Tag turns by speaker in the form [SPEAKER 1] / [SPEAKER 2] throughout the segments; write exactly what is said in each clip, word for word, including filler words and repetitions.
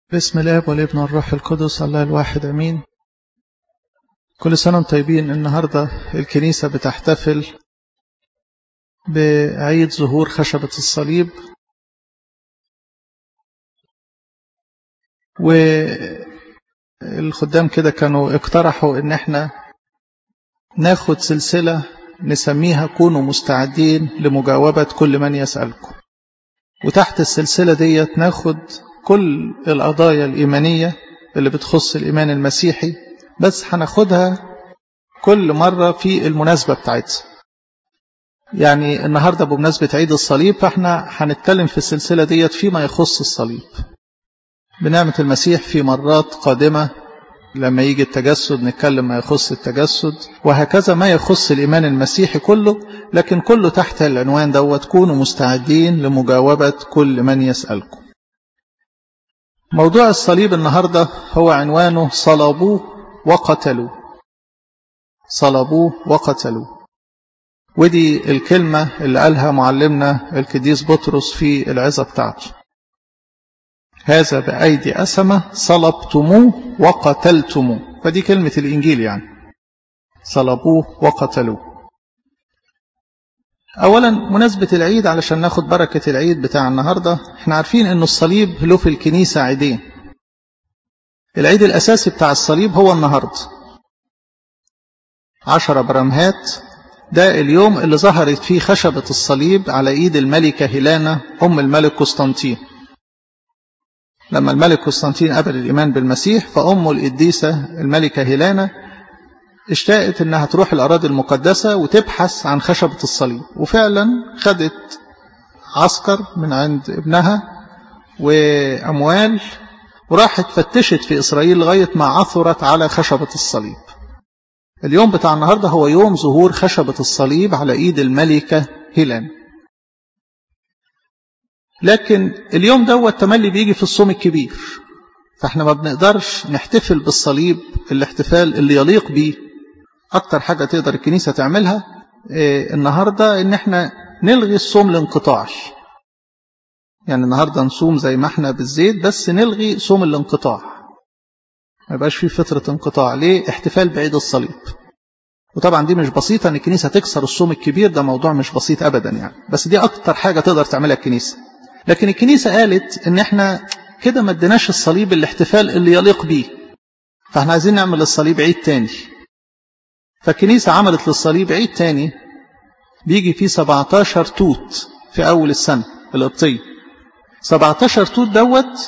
[SPEAKER 1] بسم الاب والابن والروح القدس الله الواحد امين. كل سنه وانتم طيبين. النهارده الكنيسه بتحتفل بعيد ظهور خشبه الصليب، والخدام كده كانوا اقترحوا ان احنا ناخد سلسله نسميها كونوا مستعدين لمجاوبه كل من يسالكم، وتحت السلسله ديت ناخد كل القضايا الإيمانية اللي بتخص الإيمان المسيحي، بس هناخدها كل مرة في المناسبة بتاعتها. يعني النهاردة بمناسبة عيد الصليب، فاحنا هنتكلم في السلسلة ديت فيما يخص الصليب بنعمة المسيح. في مرات قادمة لما يجي التجسد نتكلم ما يخص التجسد، وهكذا ما يخص الإيمان المسيحي كله، لكن كله تحت العنوان دوت كونوا مستعدين لمجاوبة كل من يسألكم. موضوع الصليب النهاردة هو عنوانه صلبوه وقتلوه. صلبوه وقتلوه، ودي الكلمة اللي قالها معلمنا القديس بطرس في العظة بتاعته: هذا بأيدي أسمة صلبتموه وقتلتموه. فدي كلمة الإنجيل، يعني صلبوه وقتلوه. أولا مناسبة العيد علشان ناخد بركة العيد بتاع النهاردة. احنا عارفين أن الصليب له في الكنيسة عيدين. العيد الأساسي بتاع الصليب هو النهاردة عشرة برمهات، ده اليوم اللي ظهرت فيه خشبة الصليب على إيد الملكة هيلانا أم الملك قسطنطين. لما الملك قسطنطين قبل الإيمان بالمسيح، فأمه القديسة الملكة هيلانا اشتاقت انها تروح الأراضي المقدسة وتبحث عن خشبة الصليب، وفعلا خدت عسكر من عند ابنها وأموال وراحت فتشت في إسرائيل لغاية ما عثرت على خشبة الصليب. اليوم بتاع النهاردة هو يوم ظهور خشبة الصليب على إيد الملكة هيلانا. لكن اليوم دوت تملي بيجي في الصوم الكبير، فاحنا ما بنقدرش نحتفل بالصليب الاحتفال اللي يليق بيه. أكتر حاجة تقدر الكنيسة تعملها إيه النهاردة إن احنا نلغي الصوم الانقطاعي. يعني النهاردة نصوم زي ما احنا بالزيت، بس نلغي صوم الانقطاع، ما يبقاش فيه فترة انقطاع. ليه؟ احتفال بعيد الصليب. وطبعا دي مش بسيطة ان الكنيسة تكسر الصوم الكبير، ده موضوع مش بسيط أبدا يعني، بس دي أكتر حاجة تقدر تعملها الكنيسة. لكن الكنيسة قالت ان احنا كده ما اديناش الصليب الاحتفال اللي يليق بيه، فاحنا عايزين نعمل للصليب عيد تاني. فالكنيسة عملت للصليب عيد تاني بيجي فيه سبعتاشر توت في أول السنة القبطية. سبعتاشر توت دوت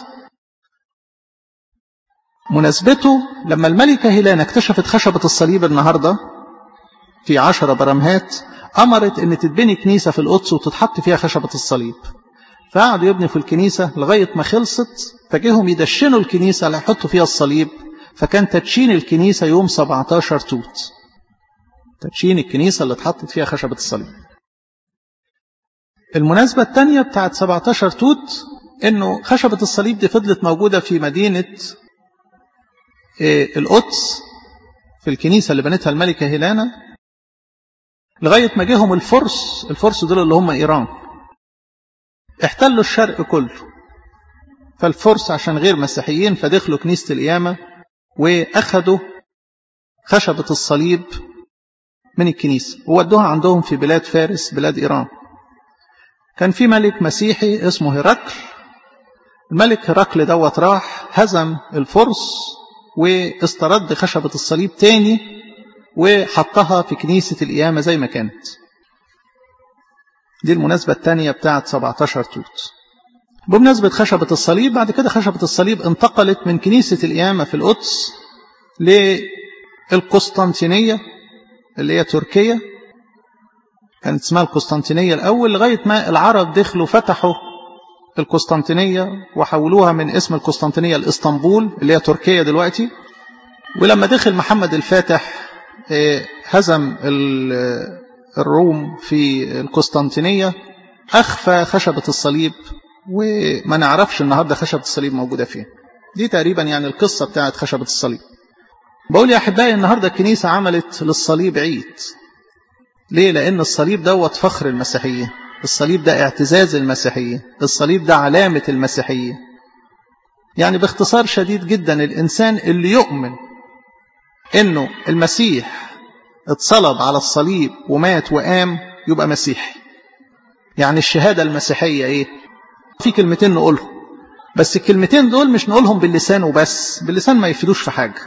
[SPEAKER 1] مناسبته لما الملكة هيلانا اكتشفت خشبة الصليب النهاردة في عشرة برمهات، أمرت أن تتبني كنيسة في القدس وتتحط فيها خشبة الصليب. فقعدوا يبنوا في الكنيسة لغاية ما خلصت، فجيهم يدشنوا الكنيسة اللي يحطوا فيها الصليب. فكان تدشين الكنيسة يوم سبعتاشر توت، تدشين الكنيسة اللي اتحطت فيها خشبة الصليب. المناسبة الثانية بتاعت سبعتاشر توت انه خشبة الصليب دي فضلت موجودة في مدينة القدس في الكنيسة اللي بنتها الملكة هيلانا لغاية ما جيهم الفرس. الفرس دول اللي هم إيران، احتلوا الشرق كله. فالفرس عشان غير مسيحيين فدخلوا كنيسة القيامة وأخذوا خشبة الصليب من الكنيسة وودوها عندهم في بلاد فارس، بلاد إيران. كان في ملك مسيحي اسمه هرقل. الملك هرقل دوت راح هزم الفرس واسترد خشبة الصليب تاني وحطها في كنيسة القيامة زي ما كانت. دي المناسبة الثانية بتاعت سبعتاشر توت. بمناسبة خشبة الصليب، بعد كده خشبة الصليب انتقلت من كنيسة القيامة في القدس للقسطنطينية اللي هي تركيا. كانت اسمها القسطنطينية الأول لغاية ما العرب دخلوا فتحوا القسطنطينية وحولوها من اسم القسطنطينية لإسطنبول اللي هي تركيا دلوقتي. ولما دخل محمد الفاتح هزم الروم في القسطنطينية، أخفى خشبة الصليب وما نعرفش النهاردة خشبة الصليب موجودة فين. دي تقريبا يعني القصة بتاعت خشبة الصليب. بقول يا أحبائي النهاردة الكنيسة عملت للصليب عيد. ليه؟ لأن الصليب دوت فخر المسيحية، الصليب ده اعتزاز المسيحية، الصليب ده علامة المسيحية. يعني باختصار شديد جدا الإنسان اللي يؤمن إنه المسيح اتصلب على الصليب ومات وقام يبقى مسيحي. يعني الشهادة المسيحية إيه؟ في كلمتين نقولهم، بس الكلمتين دول مش نقولهم باللسان وبس، باللسان ما يفيدوش في حاجة.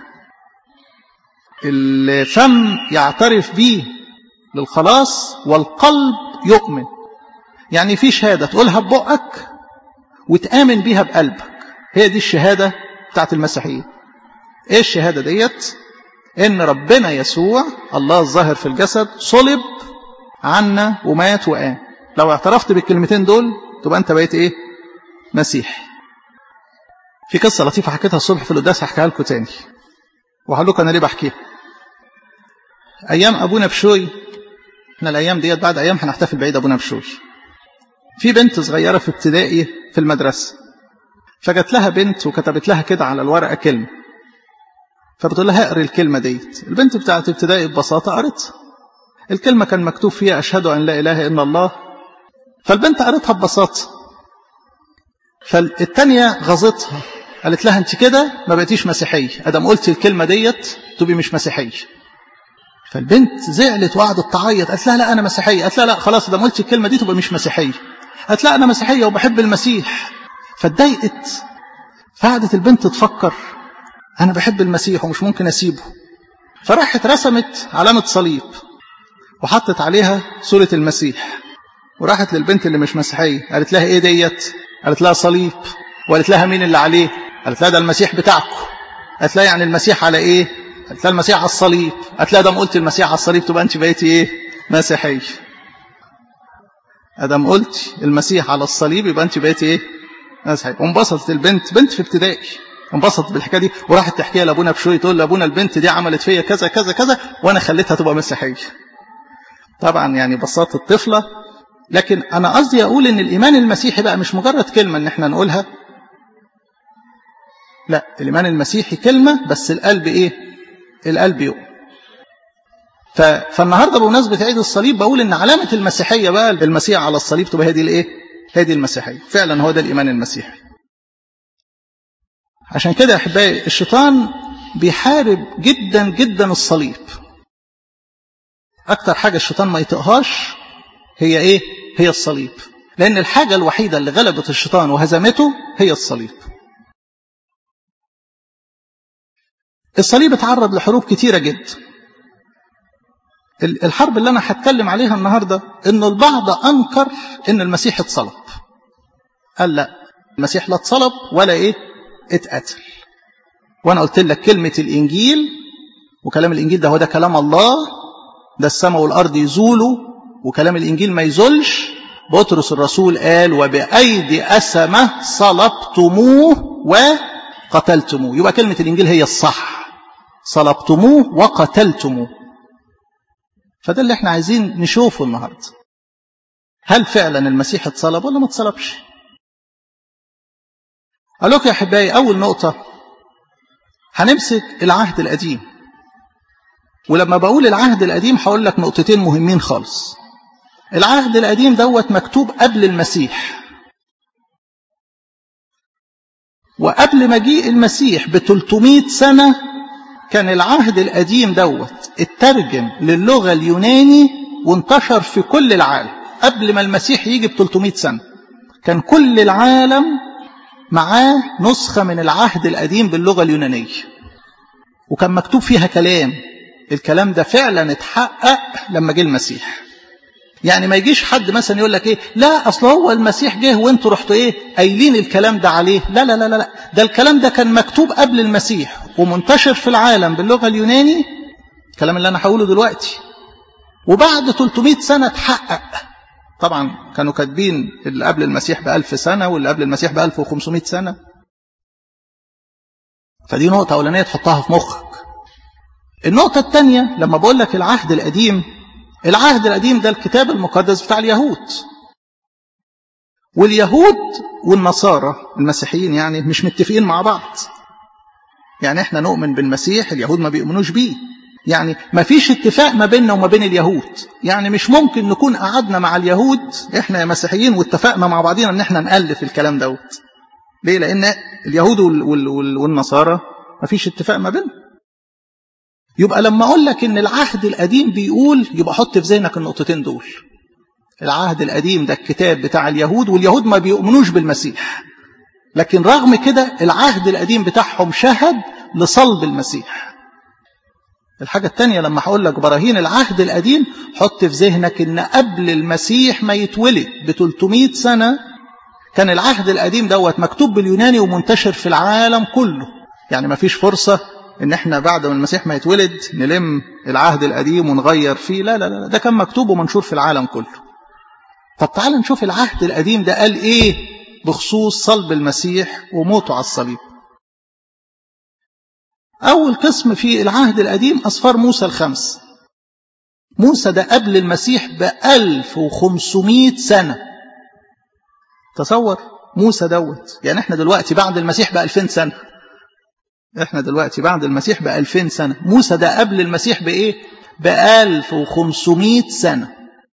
[SPEAKER 1] الفم يعترف به للخلاص والقلب يؤمن. يعني في شهادة تقولها ببقك وتآمن بيها بقلبك، هي دي الشهادة بتاعت المسيحية. ايه الشهادة ديت؟ ان ربنا يسوع الله الظاهر في الجسد صلب عنا ومات وقام. لو اعترفت بالكلمتين دول تبقى انت بقيت ايه؟ مسيحي. في قصة لطيفة حكيتها الصبح في القداس هحكيها لكم تاني، وهقول لكم انا ليه بحكيها. ايام ابونا بشوي، احنا الايام ديت بعد ايام هنحتفل بعيد ابونا بشوي. في بنت صغيرة في ابتدائي في المدرسة، فجت لها بنت وكتبت لها كده على الورقة كلمة، فبتقول لها اقري الكلمة ديت. البنت بتاعت ابتدائي ببساطة قرتها. الكلمة كان مكتوب فيها أشهد أن لا إله إلا الله، فالبنت قرتها ببساطة. فالتانية غزتها، قالت لها انت كده ما بقيتيش مسيحية، ادم قلت الكلمة ديت تبقي مش مسيحية. فالبنت زعلت وقعدت تعيط، قالت لها لا انا مسيحية. قالت لها لا خلاص ادم قلت الكلمة دي تبقى مش مسيحية. قالت لا انا مسيحية وبحب المسيح. فاتضايقت، فقعدت البنت تفكر انا بحب المسيح ومش ممكن اسيبه. فراحت رسمت علامة صليب وحطت عليها صورة المسيح، وراحت للبنت اللي مش مسيحية قالت لها ايه ديت؟ قالت لها صليب. وقالت لها مين اللي عليه؟ قالت لها ده المسيح بتاعكم. قالت لها يعني المسيح على ايه؟ قالت لها المسيح على الصليب. قالت لها ده ما قلت المسيح على الصليب تبقى انت بقيتي ايه؟ مسيحية. ادم قلت المسيح على الصليب يبقى انت بقيتي ايه؟ مسيحية. وانبسطت البنت، بنت في ابتدائي، انبسطت بالحكايه دي وراحت تحكيها لابونا بشوي، تقول لابونا البنت دي عملت فيا كذا كذا كذا وانا خليتها تبقى مسيحيه. طبعا يعني بساطه الطفله، لكن انا قصدي اقول ان الايمان المسيحي بقى مش مجرد كلمه ان احنا نقولها، لا، الايمان المسيحي كلمه بس القلب ايه؟ القلب يؤمن. فالنهارده بمناسبه عيد الصليب بقول ان علامه المسيحيه بقى المسيح على الصليب تبقى هي دي الايه؟ هي دي المسيحيه. فعلا هو ده الايمان المسيحي. عشان كده يا احبائي الشيطان بيحارب جدا جدا الصليب. اكتر حاجه الشيطان ما يطيقهاش هي ايه؟ هي الصليب. لان الحاجه الوحيده اللي غلبت الشيطان وهزمته هي الصليب. الصليب اتعرض لحروب كتيره جدا. الحرب اللي انا هتكلم عليها النهارده ان البعض انكر ان المسيح اتصلب، قال لا المسيح لا اتصلب ولا ايه؟ اتقتل. وانا قلت لك كلمه الانجيل وكلام الانجيل ده هو ده كلام الله، ده السماء والارض يزولوا وكلام الانجيل ما يزولش. بطرس الرسول قال وبايدي اسمه صلبتموه وقتلتموه. يبقى كلمه الانجيل هي الصح، صلبتموه وقتلتموه. فده اللي احنا عايزين نشوفه النهارده. هل فعلا المسيح اتصلب ولا ما اتصلبش؟ قال لكم يا احبائي اول نقطه هنمسك العهد القديم. ولما بقول العهد القديم هقول لك نقطتين مهمين خالص. العهد القديم دوت مكتوب قبل المسيح، وقبل مجيء المسيح ب ثلاثمائة سنة كان العهد القديم دوت اترجم للغة اليوناني وانتشر في كل العالم. قبل ما المسيح يجي ب ثلاثمائة سنة كان كل العالم معاه نسخة من العهد القديم باللغة اليونانية، وكان مكتوب فيها كلام. الكلام ده فعلا اتحقق لما جه المسيح. يعني ما يجيش حد مثلا يقول لك ايه لا اصل هو المسيح جه وانتوا رحتوا ايه قايلين الكلام ده عليه. لا لا لا لا، ده الكلام ده كان مكتوب قبل المسيح ومنتشر في العالم باللغة اليوناني، الكلام اللي انا هقوله دلوقتي، وبعد ثلاثمائة سنة اتحقق. طبعا كانوا كاتبين اللي قبل المسيح بألف سنة واللي قبل المسيح بألف وخمسمائة سنة. فدي نقطة أولانية تحطها في مخك. النقطة الثانية لما بقول لك العهد القديم، العهد القديم ده الكتاب المقدس بتاع اليهود، واليهود والنصارى المسيحيين يعني مش متفقين مع بعض. يعني احنا نؤمن بالمسيح، اليهود ما بيؤمنوش بيه. يعني ما فيش اتفاق ما بيننا وما بين اليهود. يعني مش ممكن نكون قعدنا مع اليهود احنا يا مسيحيين واتفقنا مع بعضنا ان احنا نألف الكلام دوت. ليه؟ لان اليهود والنصارى ما فيش اتفاق ما بينهم. يبقى لما أقول لك إن العهد القديم بيقول، يبقى حط في ذهنك النقطتين دول. العهد القديم ده الكتاب بتاع اليهود، واليهود ما بيؤمنوش بالمسيح، لكن رغم كده العهد القديم بتاعهم شهد لصلب المسيح. الحاجة التانية لما هقول لك براهين العهد القديم، حط في ذهنك إن قبل المسيح ما يتولد ب ثلاثمائة سنة كان العهد القديم دوت مكتوب باليوناني ومنتشر في العالم كله. يعني ما فيش فرصة إن إحنا بعد ما المسيح ما يتولد نلم العهد القديم ونغير فيه، لا لا لا، ده كان مكتوب ومنشور في العالم كله. طب تعال نشوف العهد القديم ده قال إيه بخصوص صلب المسيح وموته على الصليب. أول قسم في العهد القديم أسفار موسى الخمس. موسى ده قبل المسيح بألف وخمسمائة سنة. تصور موسى دوت، يعني احنا دلوقتي بعد المسيح بألفين سنة. احنا دلوقتي بعد المسيح بألفين سنة. موسى ده قبل المسيح بإيه؟ بألف وخمسمائة سنة.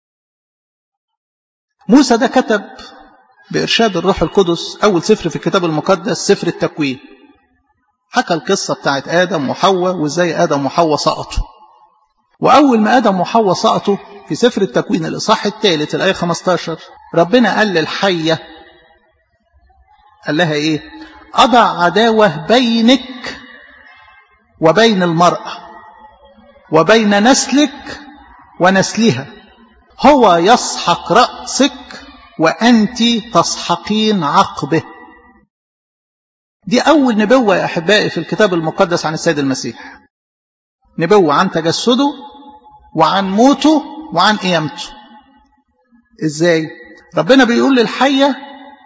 [SPEAKER 1] موسى ده كتب بإرشاد الروح القدس أول سفر في الكتاب المقدس، سفر التكوين. حكى القصة بتاعت آدم وحواء وإزاي آدم وحواء سقطوا. وأول ما آدم وحواء سقطوا في سفر التكوين الإصحاح الثالث الآية خمسة عشر، ربنا قال للحية، قال لها إيه؟ أضع عداوة بينك وبين المرأة وبين نسلك ونسلها، هو يسحق رأسك وأنت تسحقين عقبه. دي أول نبوة يا أحبائي في الكتاب المقدس عن السيد المسيح. نبوة عن تجسده وعن موته وعن قيامته. إزاي؟ ربنا بيقول للحية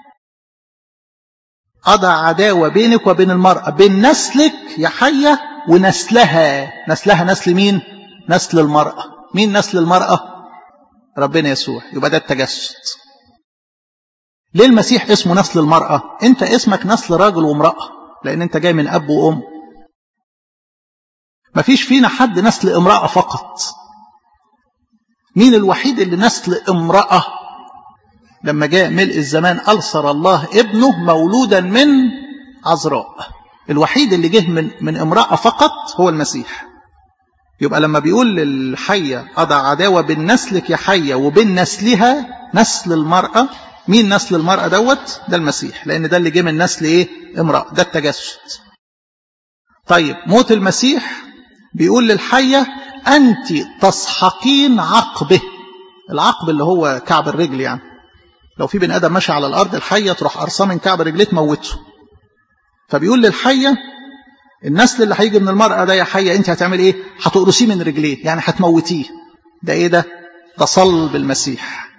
[SPEAKER 1] أضع عداوة بينك وبين المرأة، بين نسلك يا حية ونسلها. نسلها نسل مين؟ نسل المرأة. مين نسل المرأة؟ ربنا يسوع. يبقى ده التجسد. ليه المسيح اسمه نسل المرأة؟ انت اسمك نسل راجل وامرأة، لان انت جاي من اب وام. مفيش فينا حد نسل امرأة فقط. مين الوحيد اللي نسل امرأة؟ لما جاء ملء الزمان ألصر الله ابنه مولودا من عذراء. الوحيد اللي جه من من امرأة فقط هو المسيح. يبقى لما بيقول للحية أضع عداوة بين نسلك يا حية وبين نسلها، نسل المرأة. مين نسل المرأة دوت؟ ده المسيح، لأن ده اللي جه من نسل إيه؟ امرأة. ده التجسد. طيب موت المسيح بيقول للحية أنت تسحقين عقبه. العقب اللي هو كعب الرجل، يعني لو في بني آدم ماشي على الأرض الحية تروح قرصاه من كعب رجليه تموته. فبيقول للحية النسل اللي هيجي من المرأة ده يا حية أنت هتعمل إيه؟ هتقرصيه من رجليه، يعني هتموتيه. ده إيه ده؟ ده صلب المسيح.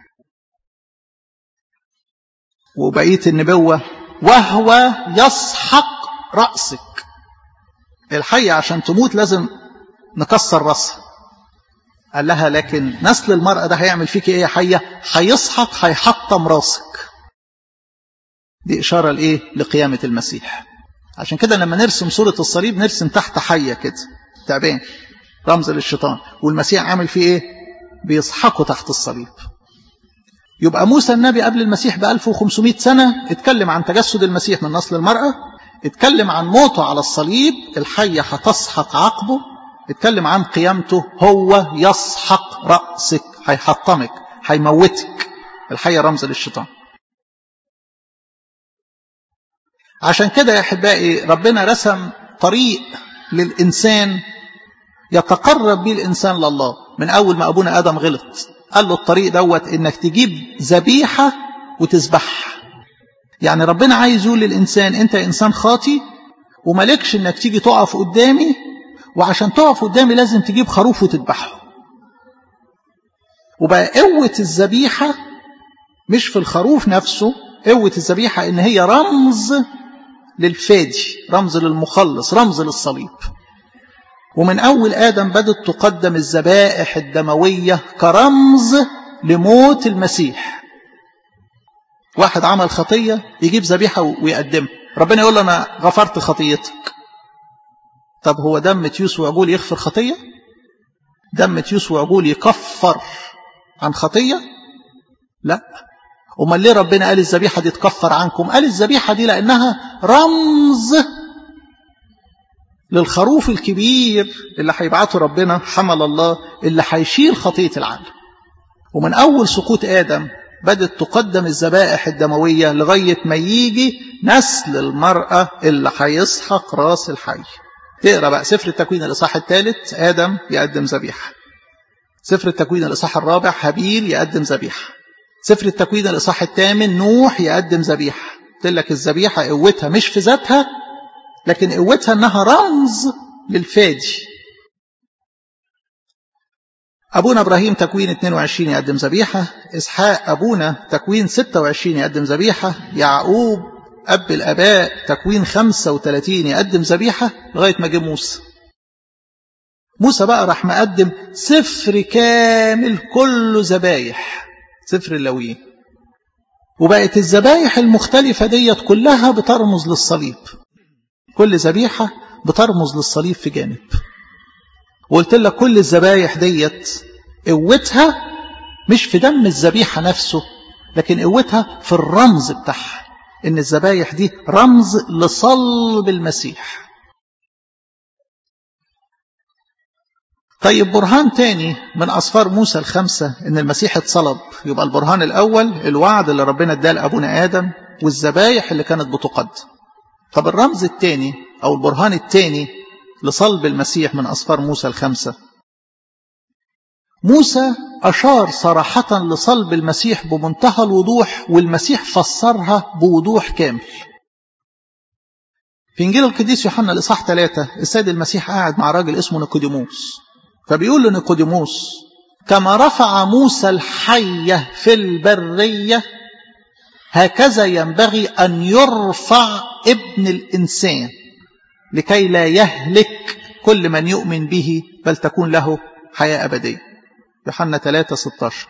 [SPEAKER 1] وبقية النبوة وهو يسحق رأسك. الحية عشان تموت لازم نكسر رأسها. قال لها لكن نسل المرأة ده هيعمل فيك ايه يا حية؟ هيسحق، هيحطم رأسك. دي إشارة لإيه؟ لقيامة المسيح. عشان كده لما نرسم صورة الصليب نرسم تحت حية كده تعبان، رمز للشيطان، والمسيح عامل فيه ايه؟ بيسحقه تحت الصليب. يبقى موسى النبي قبل المسيح بألف وخمسمائة سنة اتكلم عن تجسد المسيح من نسل المرأة، اتكلم عن موته على الصليب، الحية هتسحق عقبه، اتكلم عن قيامته، هو يسحق رأسك، هيحطمك، هيموتك. الحية رمز للشيطان. عشان كده يا أحبائي ربنا رسم طريق للإنسان يتقرب به الإنسان لله. من أول ما أبونا آدم غلط قال له الطريق دوت إنك تجيب ذبيحة وتذبحها. يعني ربنا عايز يقول للإنسان أنت إنسان خاطي وملكش إنك تيجي تقف قدامي، وعشان تقف قدامي لازم تجيب خروف وتذبحه. وبقى قوة الذبيحة مش في الخروف نفسه، قوة الذبيحة إن هي رمز للفادي، رمز للمخلص، رمز للصليب. ومن أول آدم بدت تقدم الذبائح الدموية كرمز لموت المسيح. واحد عمل خطية يجيب ذبيحة ويقدمها، ربنا يقول له أنا غفرت خطيتك. طب هو دم تيوس وعجول يغفر خطية؟ دم تيوس وعجول يكفر عن خطية؟ لا. امال ليه ربنا قال الذبيحة دي تكفر عنكم؟ قال الذبيحة دي لأنها رمز للخروف الكبير اللي هيبعته ربنا، حمل الله، اللي هيشيل خطية العالم. ومن أول سقوط آدم بدأت تقدم الذبائح الدموية لغاية ما يجي نسل المرأة اللي هيسحق راس الحي. تقرأ بقى سفر التكوين الإصحاح الثالث، آدم يقدم ذبيحة. سفر التكوين الإصحاح الرابع، هابيل يقدم ذبيحة. سفر التكوين الإصحاح الثامن، نوح يقدم ذبيحة. قلت لك الذبيحة قوتها مش في ذاتها، لكن قوتها انها رمز للفادي. ابونا ابراهيم تكوين اثنين وعشرين يقدم ذبيحه، اسحاق ابونا تكوين ستة وعشرين يقدم ذبيحه، يعقوب اب الاباء تكوين خمسة وثلاثين يقدم ذبيحه، لغايه ما جه موسى. موسى بقى راح مقدم سفر كامل كله ذبايح، سفر اللاويين. وبقت الذبايح المختلفه ديت كلها بترمز للصليب، كل ذبيحة بترمز للصليب في جانب. وقلت لك كل الذبايح ديت قوتها مش في دم الذبيحة نفسه، لكن قوتها في الرمز بتاعها، ان الذبايح دي رمز لصلب المسيح. طيب برهان تاني من أسفار موسى الخمسة ان المسيح اتصلب. يبقى البرهان الأول الوعد اللي ربنا اداه لأبونا آدم والذبايح اللي كانت بتقدم. طب الرمز الثاني أو البرهان الثاني لصلب المسيح من أسفار موسى الخمسة، موسى أشار صراحة لصلب المسيح بمنتهى الوضوح، والمسيح فسرها بوضوح كامل. في إنجيل القديس يوحنا الإصحاح ثلاثة، السيد المسيح قاعد مع راجل اسمه نيقوديموس، فبيقول له نيقوديموس: كما رفع موسى الحية في البرية هكذا ينبغي أن يرفع ابن الإنسان لكي لا يهلك كل من يؤمن به بل تكون له حياة أبدية. يوحنا ثلاثة ستة عشر.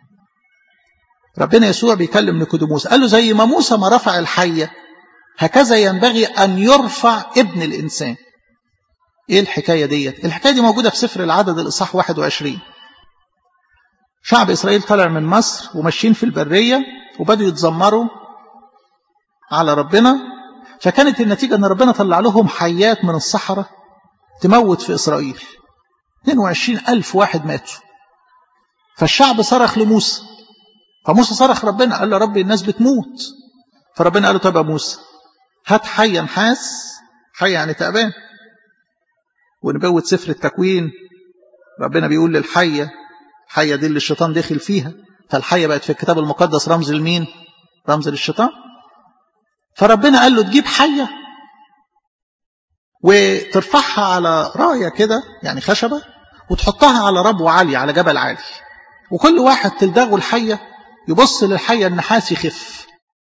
[SPEAKER 1] ربنا يسوع بيكلم نيقوديموس، قال له زي ما موسى ما رفع الحية هكذا ينبغي أن يرفع ابن الإنسان. إيه الحكاية ديت؟ الحكاية دي موجودة في سفر العدد الإصحاح واحد وعشرين. شعب إسرائيل طلع من مصر وماشيين في البرية وبدأوا يتذمروا على ربنا، فكانت النتيجة أن ربنا طلع لهم حيات من الصحراء تموت في إسرائيل. اثنين وعشرين ألف واحد ماتوا. فالشعب صرخ لموسى، فموسى صرخ ربنا، قال له ربي الناس بتموت. فربنا قال له طب يا موسى هات حية نحاس، حية يعني تعبان. ونبوة سفر التكوين ربنا بيقول للحية، الحية دي اللي الشيطان دخل فيها، فالحية بقت في الكتاب المقدس رمز لمين؟ رمز للشيطان. فربنا قال له تجيب حية وترفعها على راية كده يعني خشبة، وتحطها على ربوة عالية على جبل عالي، وكل واحد تلدغه الحية يبص للحية النحاس يخف.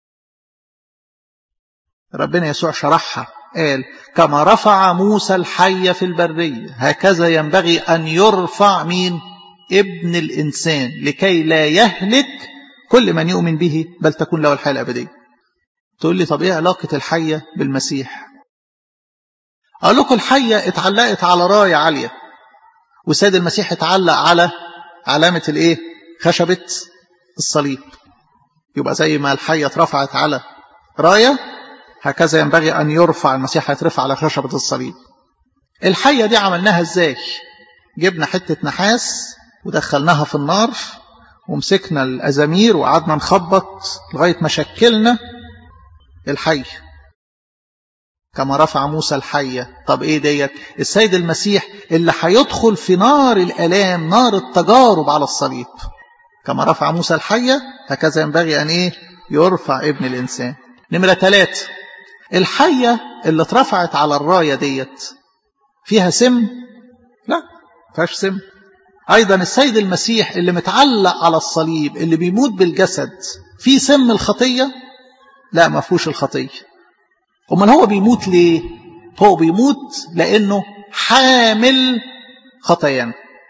[SPEAKER 1] ربنا يسوع شرحها قال كما رفع موسى الحية في البرية هكذا ينبغي أن يرفع مين؟ ابن الإنسان لكي لا يهلك كل من يؤمن به بل تكون له الحياة الأبدية. تقول لي طب إيه علاقة الحية بالمسيح؟ أقول لكم الحية اتعلقت على راية عالية، والسيد المسيح اتعلق على علامة الإيه؟ خشبة الصليب. يبقى زي ما الحية اترفعت على راية هكذا ينبغي أن يرفع المسيح، يترفع على خشبة الصليب. الحية دي عملناها إزاي؟ جبنا حتة نحاس ودخلناها في النار ومسكنا الأزامير وقعدنا نخبط لغاية ما شكلنا الحي. كما رفع موسى الحية. طب إيه ديت؟ السيد المسيح اللي هيدخل في نار الآلام، نار التجارب على الصليب. كما رفع موسى الحية هكذا ينبغي أن إيه؟ يرفع ابن الإنسان. نمرة ثلاثة، الحية اللي اترفعت على الراية ديت فيها سم؟ لا فيهاش سم. أيضا السيد المسيح اللي متعلق على الصليب اللي بيموت بالجسد فيه سم الخطية؟ لا ما فيهوش الخطية. أمال هو بيموت ليه؟ هو بيموت لأنه حامل خطايانا.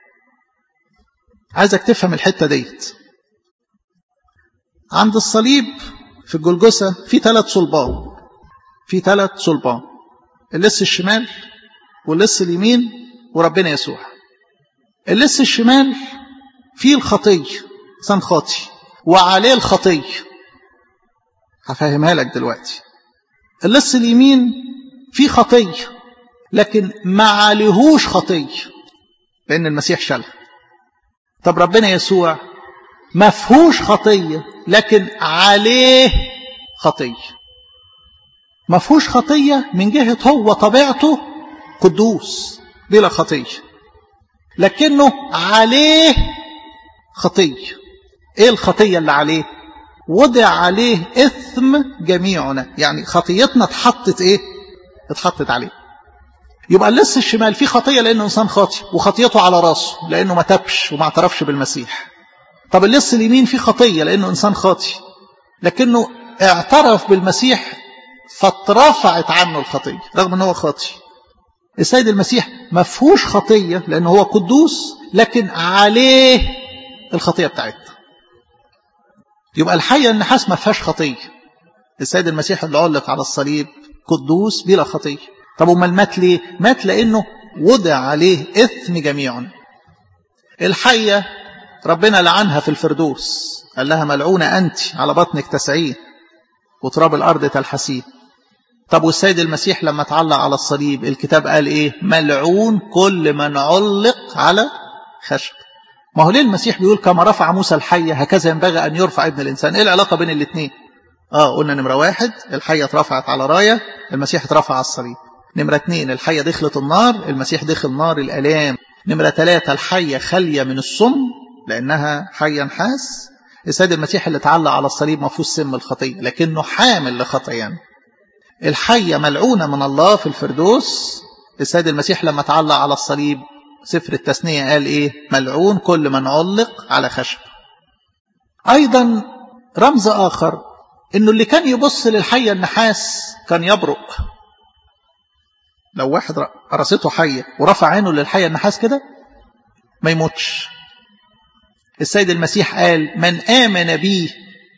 [SPEAKER 1] عايزك تفهم الحتة ديت. عند الصليب في الجلجثة في ثلاث صلبان، في ثلاث صلبان، اللص الشمال واللص اليمين وربنا يسوع. اللص الشمال فيه الخطية، إنسان خاطي وعليه الخطية، هفهمها لك دلوقتي. اللص اليمين فيه خطية لكن ما عليهوش خطية لأن المسيح شالها. طب ربنا يسوع ما فيهوش خطية لكن عليه خطية. ما فيهوش خطية من جهة هو طبيعته قدوس بلا خطية، لكنه عليه خطية. ايه الخطية اللي عليه؟ وضع عليه اثم جميعنا، يعني خطيتنا اتحطت ايه؟ اتحطت عليه. يبقى اللص الشمال فيه خطية لانه انسان خاطئ وخطيته على راسه لانه ما تبش وما اعترفش بالمسيح. طب اللص اليمين فيه خطية لانه انسان خاطئ لكنه اعترف بالمسيح فاترفعت عنه الخطية رغم انه هو خاطئ. السيد المسيح ما فيهوش خطية لانه هو قدوس لكن عليه الخطية بتاعتنا. يبقى الحية النحاس ما فيهاش خطية. السيد المسيح اللي علق على الصليب قدوس بلا خطية. طب امال مات ليه؟ مات لانه وضع عليه اثم جميعا. الحية ربنا لعنها في الفردوس، قال لها ملعونة انت على بطنك تسعين وتراب الارض تلحسين. طب والسيد المسيح لما تعلق على الصليب الكتاب قال ايه؟ ملعون كل من علق على خشب. ما هو ليه المسيح بيقول كما رفع موسى الحية هكذا ينبغي أن يرفع ابن الإنسان؟ إيه العلاقة بين الاثنين؟ آه قلنا نمرة واحد الحية اترفعت على راية، المسيح اترفع على الصليب. نمرة اثنين الحية دخلت النار، المسيح دخل نار الآلام. نمرة ثلاثة الحية خالية من السم لأنها حية نحاس. السيد المسيح اللي تعلق على الصليب ما فيهوش سم الخطية لكنه حامل لخطيان. الحية ملعونة من الله في الفردوس. السيد المسيح لما تعلق على الصليب سفر التثنية قال ايه؟ ملعون كل من علق على خشب. ايضا رمز اخر انه اللي كان يبص للحية النحاس كان يبرق. لو واحد قرصته حية ورفع عينه للحية النحاس كده ما يموتش. السيد المسيح قال من آمن بي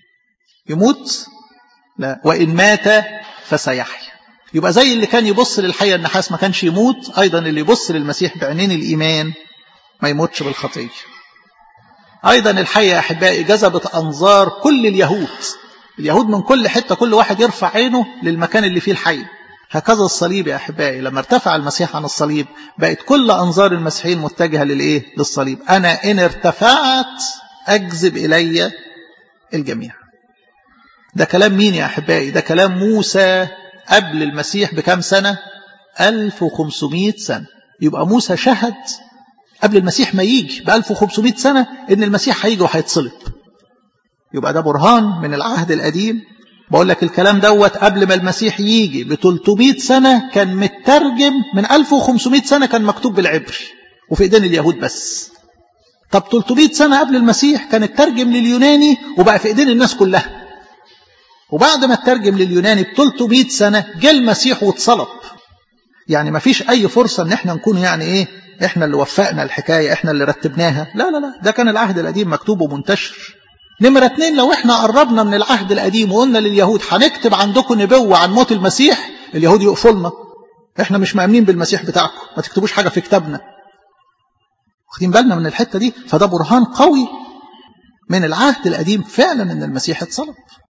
[SPEAKER 1] يموت لا وإن مات فسيحيا. يبقى زي اللي كان يبص للحية النحاس ما كانش يموت، أيضا اللي يبص للمسيح بعينين الإيمان ما يموتش بالخطية. أيضا الحية أحبائي جذبت أنظار كل اليهود. اليهود من كل حتة كل واحد يرفع عينه للمكان اللي فيه الحية. هكذا الصليب يا أحبائي لما ارتفع المسيح عن الصليب بقت كل أنظار المسيحيين متجهة للإيه؟ للصليب. أنا إن ارتفعت أجذب إلي الجميع. ده كلام مين يا أحبائي؟ ده كلام موسى قبل المسيح بكام سنة؟ ألف وخمسمائة سنة. يبقى موسى شهد قبل المسيح ما يجي ب ألف وخمسمائة سنة إن المسيح هيجي وهيتصلب. يبقى ده برهان من العهد القديم. بقول لك الكلام دوت قبل ما المسيح يجي ب ثلاثمائة سنة كان مترجم، من ألف وخمسمائة سنة كان مكتوب بالعبري وفي ايدين اليهود بس. طب ثلاثمائة سنة قبل المسيح كان اترجم لليوناني وبقى في ايدين الناس كلها. وبعد ما اترجم لليوناني ب ثلاثمائة سنة جاء المسيح واتصلب. يعني ما فيش اي فرصة ان احنا نكون يعني ايه احنا اللي وفقنا الحكاية احنا اللي رتبناها. لا لا لا، ده كان العهد القديم مكتوب ومنتشر. نمرة اتنين لو احنا قربنا من العهد القديم وقلنا لليهود هنكتب عندكم نبوة عن موت المسيح، اليهود يقفلنا. احنا مش مأمنين بالمسيح بتاعكم، ما تكتبوش حاجة في كتابنا. واخدين بالنا من الحتة دي؟ فده برهان قوي من العهد القديم فعلا ان المسيح اتصلب.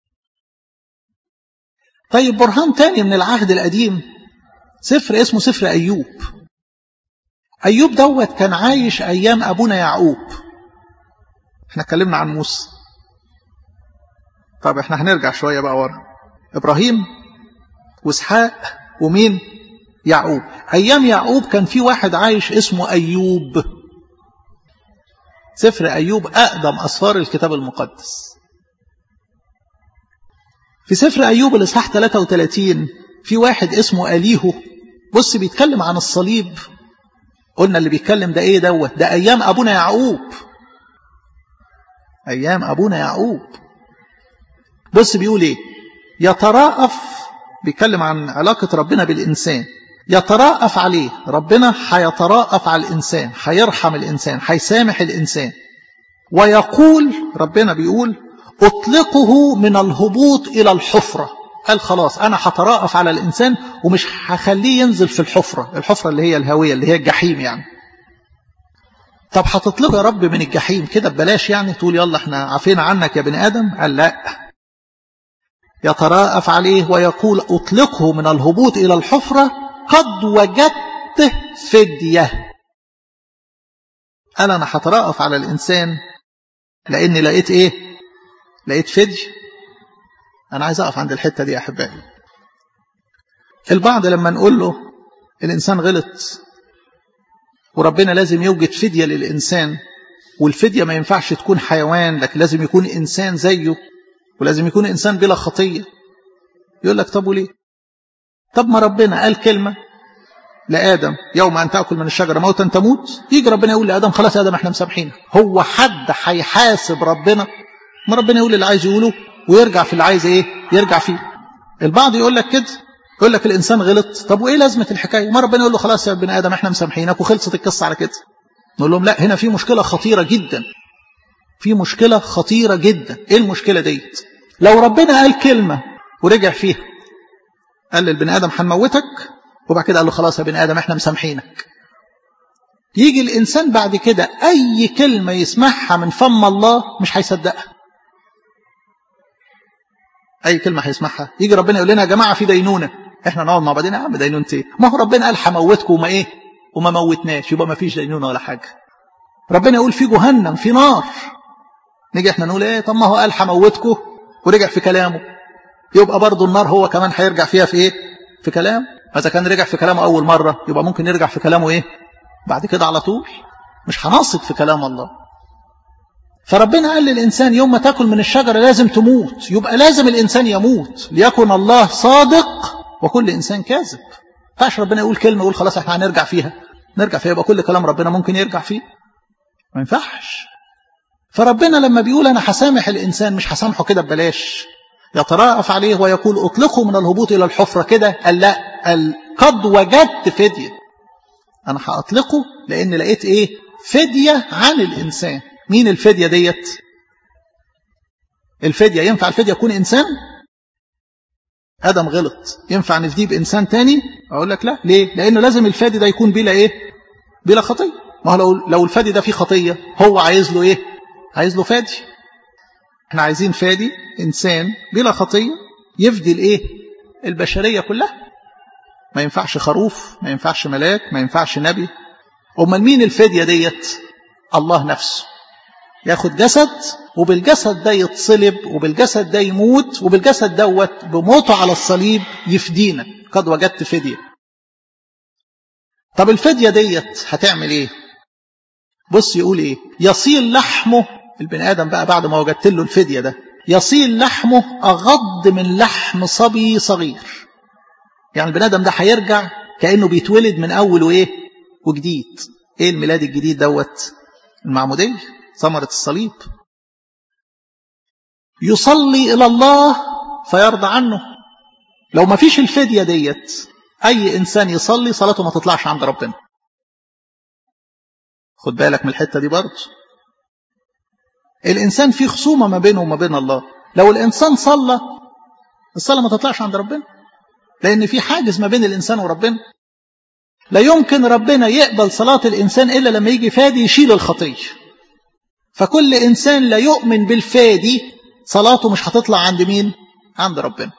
[SPEAKER 1] طيب برهان تاني من العهد القديم سفر اسمه سفر أيوب. أيوب دوت كان عايش أيام أبونا يعقوب. احنا اتكلمنا عن موسى. طب احنا هنرجع شوية بقى ورا. إبراهيم وإسحاق ومين؟ يعقوب. أيام يعقوب كان في واحد عايش اسمه أيوب. سفر أيوب أقدم أسفار الكتاب المقدس. في سفر أيوب الإصحاح ثلاثة وثلاثين في واحد اسمه أليهو. بص بيتكلم عن الصليب. قلنا اللي بيتكلم ده ايه دوت؟ ده أيام أبونا يعقوب. أيام أبونا يعقوب. بص بيقول ايه؟ يتراءف، بيتكلم عن علاقة ربنا بالإنسان. يتراءف عليه، ربنا هيتراءف على الإنسان، هيرحم الإنسان، هيسامح الإنسان. ويقول ربنا بيقول أطلقه من الهبوط إلى الحفرة. قال خلاص أنا هتراءف على الإنسان ومش هخليه ينزل في الحفرة. الحفرة اللي هي الهوية اللي هي الجحيم يعني. طب هتطلقه يا رب من الجحيم كده ببلاش يعني؟ تقول يلا احنا عافينا عنك يا بني آدم؟ قال لا، يتراءف عليه ويقول أطلقه من الهبوط إلى الحفرة قد وجدت فدية. قال أنا هتراءف على الإنسان لأني لقيت إيه؟ لقيت فدية. أنا عايز أقف عند الحتة دي يا أحبائي. البعض لما نقول له الإنسان غلط وربنا لازم يوجد فدية للإنسان، والفدية ما ينفعش تكون حيوان لكن لازم يكون إنسان زيه، ولازم يكون إنسان بلا خطية، يقول لك طب وليه؟ طب ما ربنا قال كلمة لآدم يوم أن تأكل من الشجرة موتا تموت، يجي ربنا يقول لآدم خلاص يا آدم احنا مسامحينك. هو حد هيحاسب ربنا؟ ما ربنا يقول اللي عايز يقوله ويرجع في اللي عايز ايه يرجع فيه. البعض يقول لك كده، يقول لك الإنسان غلط، طب وإيه لازمة الحكاية؟ ما ربنا يقول له خلاص يا ابن آدم احنا مسامحينك وخلصت القصة على كده. نقول لهم لا، هنا في مشكلة خطيرة جدا، في مشكلة خطيرة جدا. ايه المشكلة ديت؟ لو ربنا قال كلمة ورجع فيها، قال للبني آدم هنموتك، وبعد كده قال له خلاص يا بني آدم احنا مسامحينك، يجي الإنسان بعد كده أي كلمة يسمعها من فم الله مش هيصدقها. أي كلمة هيسمعها يجي ربنا يقول لنا يا جماعة في دينونة، احنا نقعد مع بعضنا يا عم دينونة ايه؟ ما هو ربنا قال هموتكم وما ايه وما موتناش، يبقى ما فيش دينونة ولا حاجة. ربنا يقول في جهنم في نار، نيجي احنا نقول ايه؟ طب ما هو قال هموتكم ورجع في كلامه، يبقى برضو النار هو كمان هيرجع فيها في ايه؟ في كلام. إذا كان رجع في كلامه أول مرة يبقى ممكن يرجع في كلامه ايه؟ بعد كده على طول. مش هنثق في كلام الله. فربنا قال للإنسان يوم ما تأكل من الشجرة لازم تموت، يبقى لازم الإنسان يموت ليكن الله صادق وكل إنسان كاذب. فاش ربنا يقول كلمة يقول خلاص احنا هنرجع فيها، نرجع فيها يبقى كل كلام ربنا ممكن يرجع فيه؟ ما ينفعش. فربنا لما بيقول أنا هسامح الإنسان مش هسامحه كده ببلاش، يتراءف عليه ويقول أطلقه من الهبوط إلى الحفرة كده. قال لا، قال قد وجدت فدية. أنا هأطلقه لأن لقيت إيه؟ فدية عن الإنسان. مين الفدية ديت؟ الفدية ينفع الفدية يكون إنسان؟ آدم غلط، ينفع نفديه بإنسان تاني؟ أقول لك لا. ليه؟ لأنه لازم الفادي ده يكون بلا إيه؟ بلا خطية. ما هو لو, لو الفادي ده فيه خطية هو عايز له إيه؟ عايز له فادي. احنا عايزين فادي إنسان بلا خطية يفدي الإيه؟ البشرية كلها. ما ينفعش خروف، ما ينفعش ملاك، ما ينفعش نبي. أمال مين الفدية ديت؟ الله نفسه ياخد جسد، وبالجسد ده يتصلب، وبالجسد ده يموت، وبالجسد دوت بموته على الصليب يفدينا. قد وجدت فدية. طب الفدية ديت هتعمل ايه؟ بص يقول ايه؟ يصيل لحمه. البني آدم بقى بعد ما وجدت له الفدية ده يصيل لحمه أغض من لحم صبي صغير. يعني البني آدم ده هيرجع كأنه بيتولد من أول وإيه؟ وجديد. إيه الميلاد الجديد دوت؟ المعمودية، ثمرة الصليب. يصلي إلى الله فيرضى عنه. لو ما فيش الفدية ديت أي إنسان يصلي صلاته ما تطلعش عند ربنا. خد بالك من الحتة دي برضه. الإنسان فيه خصومة ما بينه وما بين الله. لو الإنسان صلى الصلاة ما تطلعش عند ربنا، لأن في حاجز ما بين الإنسان وربنا. لا يمكن ربنا يقبل صلاة الإنسان إلا لما يجي فادي يشيل الخطية. فكل إنسان لا يؤمن بالفادي صلاته مش هتطلع عند مين؟ عند ربنا.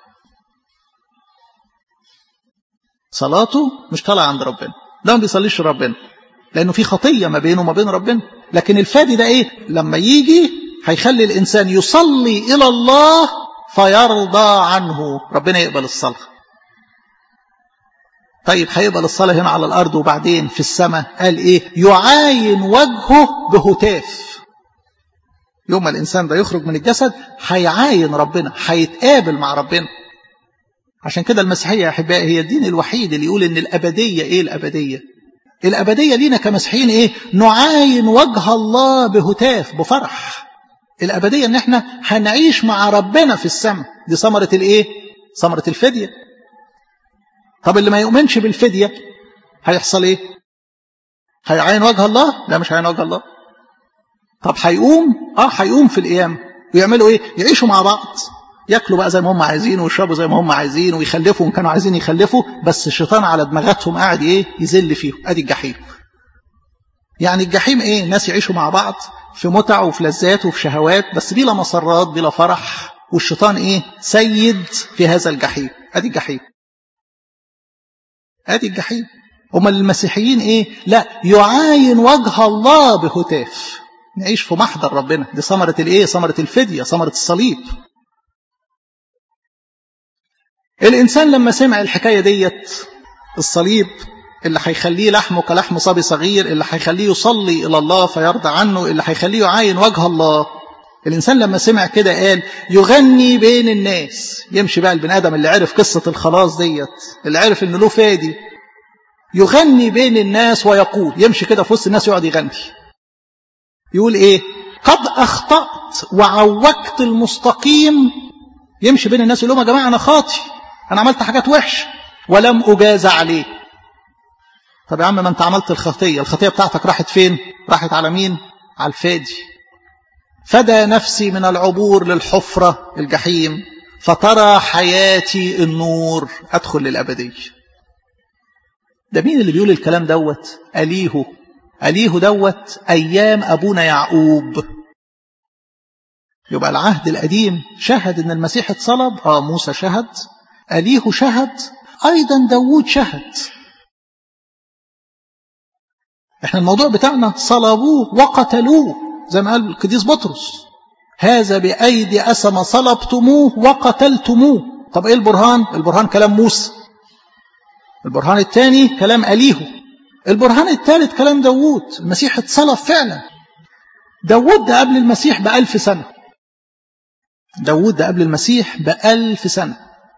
[SPEAKER 1] صلاته مش طالعة عند ربنا، ده ما بيصليش ربنا لأنه في خطية ما بينه وما بين ربنا. لكن الفادي ده إيه؟ لما يجي هيخلي الإنسان يصلي إلى الله فيرضى عنه، ربنا يقبل الصلاة. طيب هيقبل الصلاة هنا على الأرض، وبعدين في السماء قال إيه؟ يعاين وجهه بهتاف. يوم ما الإنسان ده يخرج من الجسد هيعاين ربنا، هيتقابل مع ربنا. عشان كده المسيحية يا أحبائي هي الدين الوحيد اللي يقول إن الأبدية إيه؟ الأبدية الأبدية لينا كمسيحيين إيه؟ نعاين وجه الله بهتاف، بفرح. الأبدية إن إحنا هنعيش مع ربنا في السماء. دي ثمرة الإيه؟ ثمرة الفدية. طب اللي ما يؤمنش بالفدية هيحصل إيه؟ هيعاين وجه الله؟ لا مش هيعاين وجه الله. طب هيقوم؟ آه هيقوم في القيامة. ويعملوا إيه؟ يعيشوا مع بعض، ياكلوا بقى زي ما هم عايزين، ويشربوا زي ما هم عايزين، ويخلفوا إن كانوا عايزين يخلفوا، بس الشيطان على دماغاتهم قاعد إيه؟ يذل فيهم. أدي الجحيم. يعني الجحيم إيه؟ ناس يعيشوا مع بعض في متع وفي لذات وفي شهوات، بس بلا مسرات، بلا فرح، والشيطان ايه؟ سيد في هذا الجحيم. ادي الجحيم، ادي الجحيم. هم المسيحيين ايه؟ لا، يعاين وجه الله بهتاف، نعيش في محضر ربنا. دي ثمرة الايه؟ ثمرة الفدية، ثمرة الصليب. الانسان لما سمع الحكاية ديت، الصليب اللي هيخليه لحمه كلحم صبي صغير، اللي هيخليه يصلي الى الله فيرضى عنه، اللي هيخليه يعاين وجه الله، الانسان لما سمع كده قال يغني بين الناس. يمشي بقى البني ادم اللي عرف قصة الخلاص ديت، اللي عرف انه له فادي، يغني بين الناس ويقول، يمشي كده في وسط الناس يقعد يغني، يقول ايه؟ قد اخطأت وعوجت المستقيم. يمشي بين الناس يقول لهم يا جماعة انا خاطي، انا عملت حاجات وحشة ولم اجاز عليه. طب يا عم ما انت عملت الخطية، الخطية بتاعتك راحت فين؟ راحت على مين؟ على الفادي. فدى نفسي من العبور للحفرة الجحيم، فترى حياتي النور، ادخل للأبدية. ده مين اللي بيقول الكلام دوت؟ أليهو. أليهو دوت أيام أبونا يعقوب. يبقى العهد القديم شهد ان المسيح اتصلب، اه موسى شهد، أليهو شهد، ايضا داوود شهد. احنا الموضوع بتاعنا صلبوه وقتلوه، زي ما قال القديس بطرس، هذا بأيدي أسم صلبتموه وقتلتموه. طب ايه البرهان؟ البرهان كلام موسى، البرهان الثاني كلام أليهو، البرهان الثالث كلام داوود. المسيح اتصلب فعلا. داوود ده قبل المسيح بألف سنة، داوود ده قبل المسيح بألف سنة،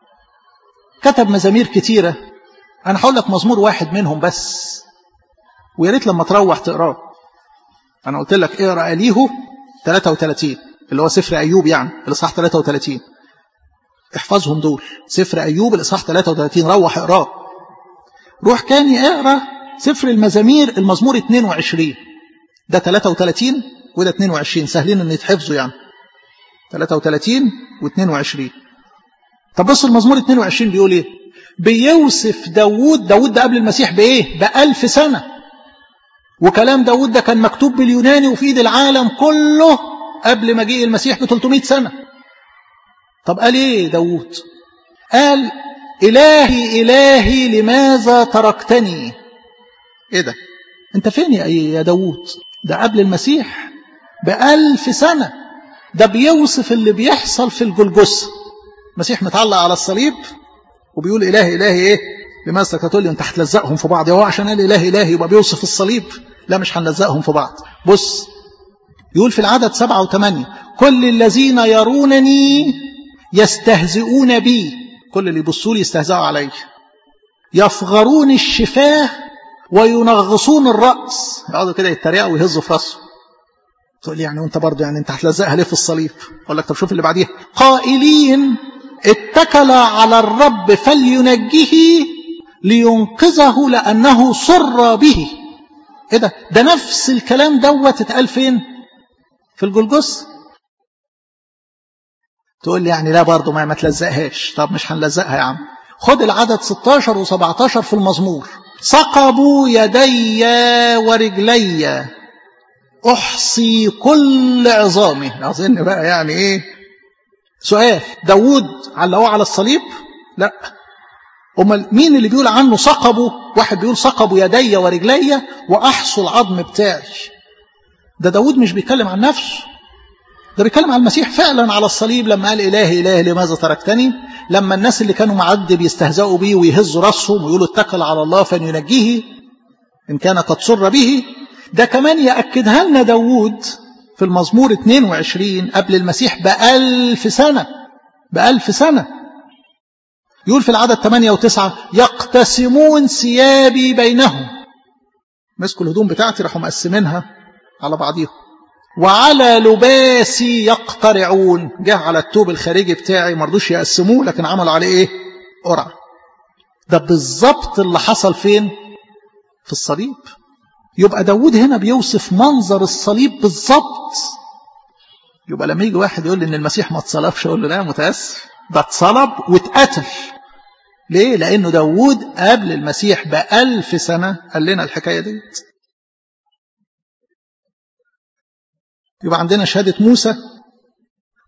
[SPEAKER 1] كتب مزامير كتيرة. أنا هقول لك مزمور واحد منهم بس، ويا ريت لما تروح تقراه. أنا قلت لك اقرأ أليهو ثلاثة وثلاثين اللي هو سفر أيوب، يعني الإصحاح ثلاثة وثلاثين، احفظهم دول، سفر أيوب الإصحاح ثلاثة وثلاثين، روح اقراه. روح كاني اقرأ سفر المزامير المزمور اثنين وعشرين، ده ثلاثة وثلاثين وده اثنين وعشرين، سهلين ان يتحفظوا يعني، ثلاثة وثلاثين واثنين وعشرين. طب بص المزمور اثنين وعشرين بيقول ايه؟ بيوصف داوود، داوود ده قبل المسيح بايه؟ بألف سنة، وكلام داوود ده كان مكتوب باليوناني وفي ايد العالم كله قبل مجيء المسيح ب ثلاثمائة سنة. طب قال ايه داوود؟ قال إلهي إلهي لماذا تركتني؟ ايه ده؟ انت فين يا داوود؟ ده قبل المسيح بألف سنة. ده بيوصف اللي بيحصل في الجلجثة. المسيح متعلق على الصليب وبيقول إلهي إلهي إيه؟ لماذا تقول لي أنت هتلزقهم في بعض؟ هو عشان قال إلهي إلهي يبقى بيوصف الصليب؟ لا، مش هنلزقهم في بعض. بص يقول في العدد سبعة وثمانية كل الذين يرونني يستهزئون بي، كل اللي يبصوا لي يستهزئوا علي، يفغرون الشفاه وينغصون الرأس، يقعدوا كده يتريقوا ويهزوا في راسه. تقول لي يعني وانت برضه يعني انت هتلزقها ليه في الصليب؟ اقول لك طب شوف اللي بعديها، قائلين اتكل على الرب فلينجيه لينقذه لأنه سر به. ايه ده؟ ده نفس الكلام دوت اتقال فين؟ في الجلجثة. تقول لي يعني لا برضه ما ما تلزقهاش. طب مش هنلزقها يا عم. خد العدد ستاشر وسبعتاشر في المزمور، ثقبوا يدي ورجلي أحصي كل عظامي. أظن بقى يعني إيه؟ سؤال، داوود علقوه على الصليب؟ لا. أمال مين اللي بيقول عنه ثقبوا؟ واحد بيقول ثقبوا يدي ورجلي وأحصوا العظم بتاعي. ده داوود مش بيتكلم عن نفسه، ده بيتكلم عن المسيح فعلا على الصليب لما قال إلهي إلهي لماذا تركتني. لما الناس اللي كانوا معد بيستهزئوا بيه ويهزوا راسهم ويقولوا اتكل على الله فلينجيه إن كان قد سر به. ده كمان يأكدها لنا داوود في المزمور اثنين وعشرين قبل المسيح بألف سنة، بألف سنة. يقول في العدد ثمانية وتسعة يقتسمون ثيابي بينهم، مسكوا الهدوم بتاعتي راحوا مقسمينها على بعضيهم، وعلى لباسي يقترعون، جه على التوب الخارجي بتاعي مرضوش يقسموه لكن عملوا عليه ايه؟ قرعة. ده بالظبط اللي حصل فين؟ في الصليب. يبقى داود هنا بيوصف منظر الصليب بالظبط. يبقى لما يجي واحد يقول لي ان المسيح ما اتصلبش اقول له لا متاسف، ده اتصلب واتقتل. ليه؟ لانه داود قبل المسيح بألف سنة قال لنا الحكاية دي. يبقى عندنا شهادة موسى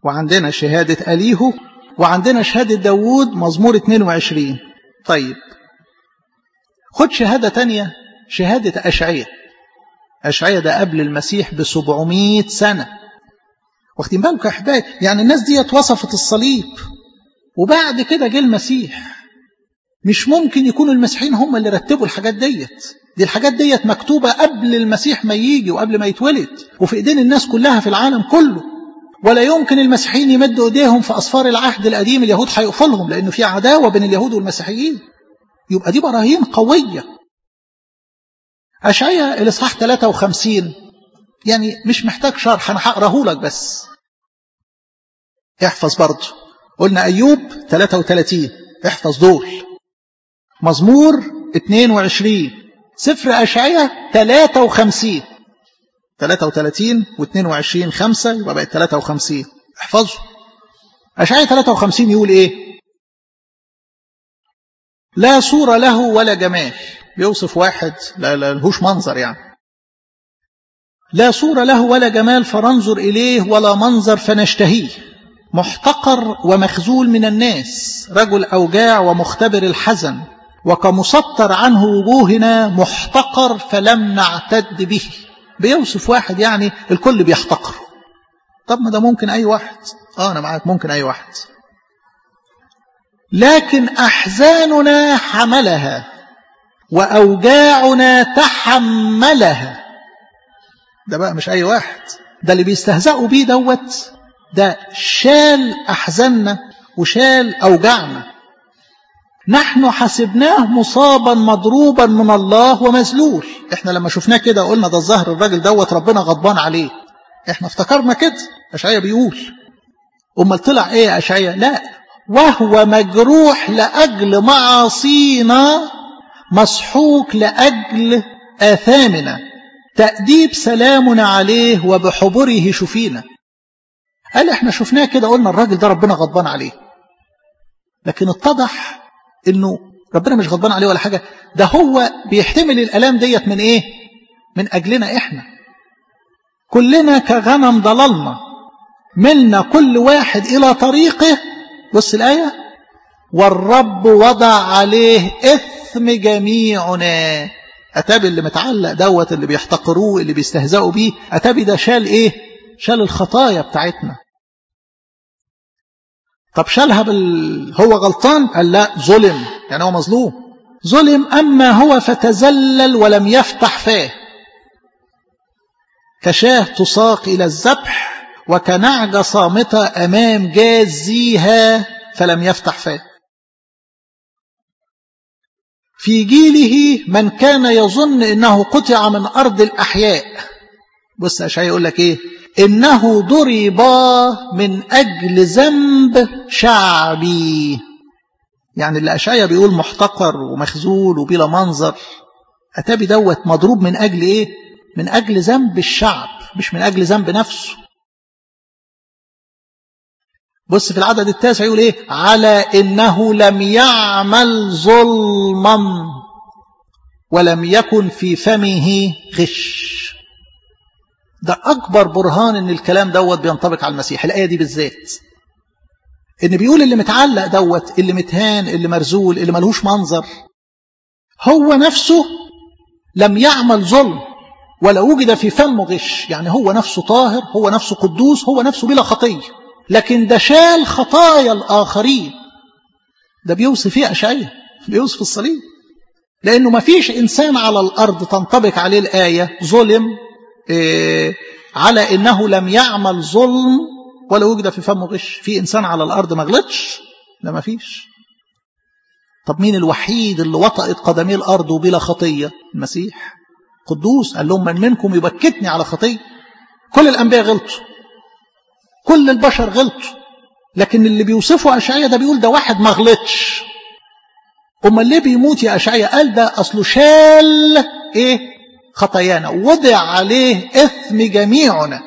[SPEAKER 1] وعندنا شهادة أليهو، وعندنا شهادة داود مزمور اتنين وعشرين. طيب خد شهادة تانية، شهادة أشعية. أشعية ده قبل المسيح بسبعمائة سنة. واخدين بالكم يا أحبائي؟ يعني الناس دي وصفت الصليب وبعد كده جه المسيح. مش ممكن يكونوا المسيحيين هم اللي رتبوا الحاجات ديت. دي الحاجات ديت مكتوبة قبل المسيح ما يجي وقبل ما يتولد، وفي ايدين الناس كلها في العالم كله. ولا يمكن المسيحيين يمدوا ايديهم في أسفار العهد القديم، اليهود هيقفلهم لأنه في عداوة بين اليهود والمسيحيين. يبقى دي براهين قوية. أشعية الإصحاح ثلاثة وخمسين يعني مش محتاج شرح، أنا هقراه لك بس احفظ. برضه قلنا أيوب ثلاثة وثلاثين، احفظ دول. مزمور اتنين وعشرين، سفر أشعية ثلاثة وخمسين. ثلاثة وثلاثين واثنين وعشرين خمسة يبقى بقت ثلاثة وخمسين، احفظوا. أشعية ثلاثة وخمسين يقول إيه؟ لا صورة له ولا جمال. بيوصف واحد لا لهوش منظر، يعني لا صورة له ولا جمال فننظر إليه، ولا منظر فنشتهيه. محتقر ومخزول من الناس، رجل أوجاع ومختبر الحزن، وكمسطر عنه وجوهنا، محتقر فلم نعتد به. بيوصف واحد يعني الكل بيحتقره. طب ما ده ممكن أي واحد، آه أنا معاك ممكن أي واحد. لكن أحزاننا حملها وأوجاعنا تحملها. ده بقى مش أي واحد، ده اللي بيستهزئوا بيه دوت، ده شال أحزاننا وشال أوجاعنا. نحن حسبناه مصابا مضروبا من الله ومذلول. احنا لما شفناه كده قلنا ده الظاهر الراجل دوت ربنا غضبان عليه. احنا افتكرنا كده. أشعية بيقول أمال طلع ايه يا أشعية؟ لا، وهو مجروح لأجل معاصينا، مسحوق لأجل آثامنا، تأديب سلامنا عليه، وبحبره شفينا. قال احنا شفناه كده قلنا الراجل ده ربنا غضبان عليه، لكن اتضح انه ربنا مش غضبان عليه ولا حاجة. ده هو بيحتمل الآلام ديت من ايه؟ من أجلنا احنا. كلنا كغنم ضللنا، ملنا كل واحد إلى طريقه. بص الآية، والرب وضع عليه إثم جميعنا. أتابي اللي متعلق دوت، اللي بيحتقروه، اللي بيستهزئوا بيه، أتابي ده شال إيه؟ شال الخطايا بتاعتنا. طب شالها بال... هو غلطان؟ قال لا، ظلم، يعني هو مظلوم. ظلم، أما هو فتزلل ولم يفتح فاه، كشاه تساق إلى الذبح، وكنعجة صامتة أمام جازيها، فلم يفتح فاه. في جيله من كان يظن إنه قطع من أرض الأحياء. بص أشعياء يقول لك إيه؟ إنه ضرب من أجل ذنب شعبي. يعني اللي أشعياء بيقول محتقر ومخزول وبلا منظر، أتابي دوت مضروب من أجل إيه؟ من أجل ذنب الشعب، مش من أجل ذنب نفسه. بص في العدد التاسع يقول إيه؟ على إنه لم يعمل ظلما، ولم يكن في فمه غش. ده أكبر برهان إن الكلام دوت بينطبق على المسيح. الآية دي بالذات، إن بيقول اللي متعلق دوت، اللي متهان، اللي مرزول، اللي ملهوش منظر، هو نفسه لم يعمل ظلم ولا وجد في فمه غش. يعني هو نفسه طاهر، هو نفسه قدوس، هو نفسه بلا خطية، لكن ده شال خطايا الآخرين. ده بيوصف فيه أشعياء، بيوصف الصليب، لأنه ما فيش إنسان على الأرض تنطبق عليه الآية ظلم إيه على إنه لم يعمل ظلم ولا وجد في فمه غش. في إنسان على الأرض ما غلطش؟ لا، ما فيش. طب مين الوحيد اللي وطأت قدميه الأرض وبلا خطية؟ المسيح قدوس. قال لهم من منكم يبكتني على خطية. كل الأنبياء غلطوا، كل البشر غلطوا، لكن اللي بيوصفه أشعياء ده بيقول ده واحد ما غلطش. أمال ليه بيموت يا أشعياء؟ قال ده أصله شال إيه؟ خطايانا، وضع عليه إثم جميعنا.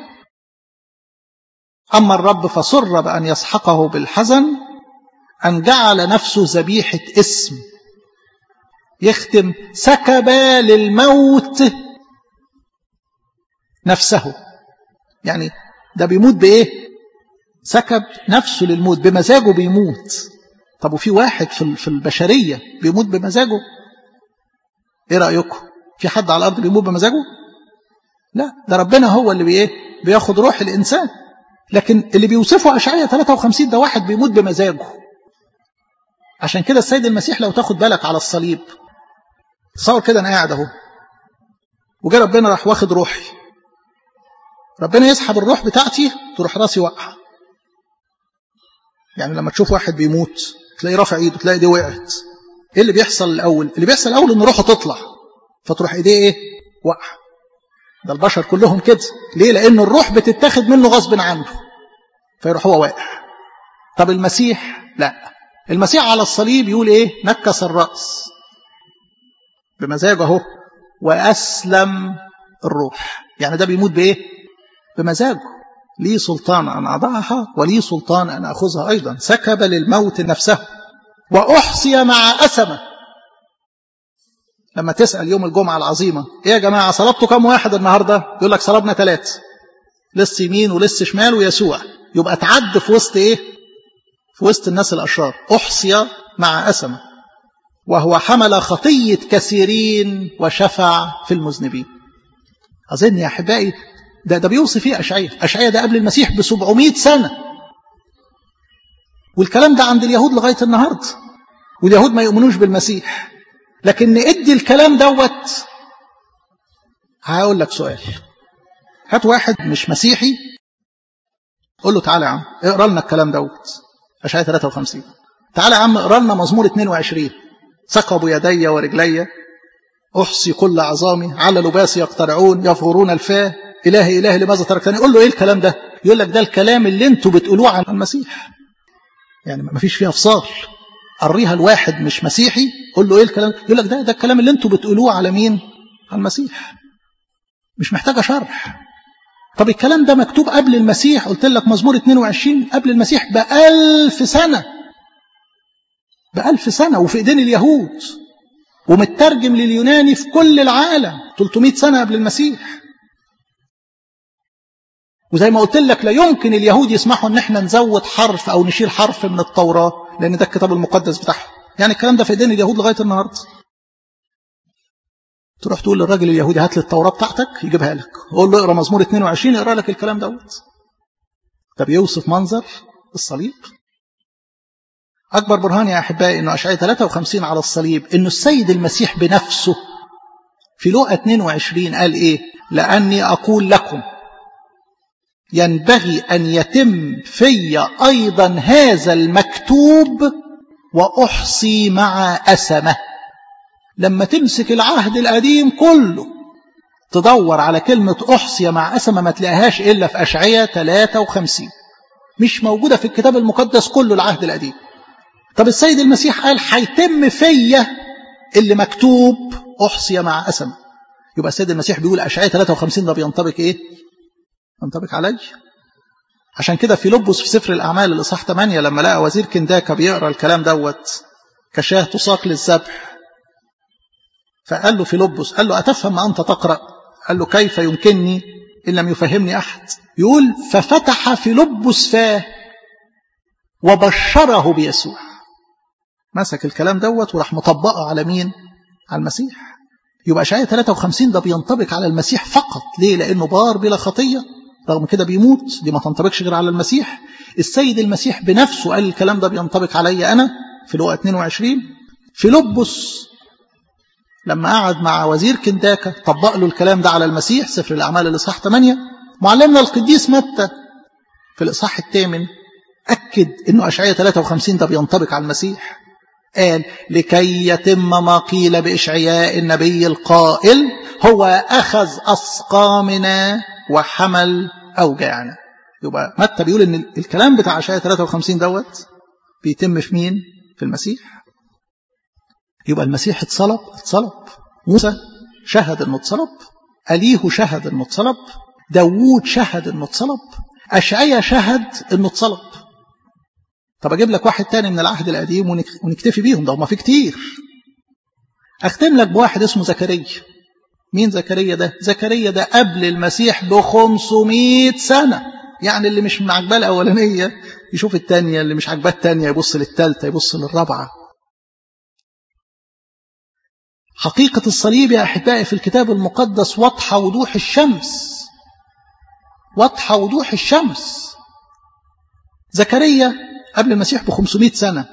[SPEAKER 1] أما الرب فسر بأن يسحقه بالحزن، أن جعل نفسه ذبيحة اسم. يختم، سكب للموت نفسه. يعني ده بيموت بإيه؟ سكب نفسه للموت بمزاجه بيموت. طب وفي واحد في البشرية بيموت بمزاجه؟ ايه رأيكم؟ في حد على الأرض بيموت بمزاجه؟ لا، ده ربنا هو اللي بيه بياخد روح الإنسان. لكن اللي بيوصفه أشعياء ثلاثة وخمسين ده واحد بيموت بمزاجه. عشان كده السيد المسيح لو تاخد بالك على الصليب، تصور كده أنا قاعد أهو وجاء ربنا راح واخد روحي، ربنا يسحب الروح بتاعتي تروح راسي وقع. يعني لما تشوف واحد بيموت تلاقي رافع ايده، تلاقي دي وقعت. ايه اللي بيحصل الاول؟ اللي بيحصل الاول ان روحه تطلع فتروح ايديه ايه؟ وقع. ده البشر كلهم كده. ليه؟ لان الروح بتتاخد منه غصب عنه فيروح هو واقع. طب المسيح لا، المسيح على الصليب يقول ايه؟ نكس الراس بمزاجه اهو واسلم الروح. يعني ده بيموت بايه؟ بمزاجه. لي سلطان أن أضعها ولي سلطان أن أخذها أيضا. سكب للموت نفسه وأحصي مع أسمة. لما تسأل يوم الجمعة العظيمة إيه يا جماعة صلبتوا كم واحد النهاردة؟ يقول لك صلبنا ثلاثة، لص يمين ولص شمال ويسوع. يبقى تعد في وسط إيه؟ في وسط الناس الأشرار. أحصي مع أسمة وهو حمل خطية كثيرين وشفع في المذنبين. أظن يا أحبائي ده ده بيوصي فيه أشعياء. أشعياء ده قبل المسيح بسبعمائة سنة، والكلام ده عند اليهود لغاية النهاردة، واليهود ما يؤمنوش بالمسيح. لكن نأدي الكلام دوت. هقول لك سؤال، هات واحد مش مسيحي قول له تعالى يا عم اقرا لنا الكلام دوت أشعياء ثلاثة وخمسين. تعالى يا عم اقرا لنا مزمور اثنين وعشرين. ثقبوا يدي ورجلي أحصي كل عظامي، على لباسي يقترعون يفغرون الفاه، إلهي إلهي لماذا تركتني. قول له إيه الكلام ده؟ يقول لك ده الكلام اللي انتوا بتقولوه عن المسيح. يعني ما فيش فيها افصال. قريها الواحد مش مسيحي قول له إيه الكلام؟ يقول لك ده ده الكلام اللي انتوا بتقولوه على مين؟ على المسيح. مش محتاجة شرح. طب الكلام ده مكتوب قبل المسيح، قلت لك مزمور اثنين وعشرين قبل المسيح بألف سنة، بألف سنة، وفي إيدين اليهود، ومترجم لليوناني في كل العالم ثلاثمائة سنة قبل المسيح. وزي ما قلت لك لا يمكن اليهود يسمحوا ان احنا نزود حرف او نشيل حرف من التوراة، لان ده الكتاب المقدس بتاعهم. يعني الكلام ده في ايدين اليهود لغاية النهاردة. تروح تقول للراجل اليهودي هات لي التوراة بتاعتك يجيبها لك، قول له اقرا مزمور اثنين وعشرين يقرا لك الكلام دوت. ده بيوصف منظر الصليب. اكبر برهان يا احبائي انه اشعياء ثلاثة وخمسين على الصليب انه السيد المسيح بنفسه في لوقا اثنين وعشرين قال ايه؟ لاني اقول لكم ينبغي أن يتم في أيضا هذا المكتوب وأحصي مع أسمة. لما تمسك العهد القديم كله تدور على كلمة أحصي مع أسمة ما تلاقيهاش إلا في أشعياء ثلاثة وخمسين. مش موجودة في الكتاب المقدس كله العهد القديم. طب السيد المسيح قال هيتم في اللي مكتوب أحصي مع أسمة. يبقى السيد المسيح بيقول أشعياء ثلاثة وخمسين ده بينطبق إيه؟ ينطبق علي. عشان كده فيلبس في سفر الأعمال الإصحاح ثمانية لما لقى وزير كنداكا بيقرأ الكلام دوت كشاه تساق للذبح، فقال له فيلبس، قال له أتفهم ما أنت تقرأ؟ قال له كيف يمكنني إن لم يفهمني أحد. يقول ففتح فيلبس فاه وبشره بيسوع. مسك الكلام دوت وراح مطبقه على مين؟ على المسيح. يبقى أشعياء ثلاثة وخمسين ده بينطبق على المسيح فقط. ليه؟ لأنه بار بلا خطية، رغم كده بيموت. دي ما تنطبقش غير على المسيح. السيد المسيح بنفسه قال الكلام ده بينطبق علي أنا في لوقا اثنين وعشرين. فيلبس لما قعد مع وزير كنداكا طبق له الكلام ده على المسيح. سفر الأعمال الإصحاح ثمانية. معلمنا القديس متى في الإصحاح الثامن أكد إنه أشعياء ثلاثة وخمسين ده بينطبق على المسيح. قال لكي يتم ما قيل بإشعياء النبي القائل هو أخذ أسقامنا وحمل أوجاعنا. يبقى متى بيقول إن الكلام بتاع أشعياء ثلاثة وخمسين دوت بيتم في مين؟ في المسيح. يبقى المسيح اتصلب اتصلب موسى شهد انه اتصلب، أليه شهد انه اتصلب، داوود شهد انه اتصلب، أشعياء شهد انه اتصلب. طب اجيب لك واحد تاني من العهد القديم ونكتفي بيهم، ده ما في كتير. اختم لك بواحد اسمه زكريا. مين زكريا ده؟ زكريا ده قبل المسيح بخمسمائة سنة. يعني اللي مش عاجباه الأولانية يشوف الثانية، اللي مش عاجباه الثانية يبص للثالثة، يبص للرابعة. حقيقة الصليب يا أحبائي في الكتاب المقدس واضحة وضوح الشمس، واضحة وضوح الشمس. زكريا قبل المسيح بخمسمائة سنة،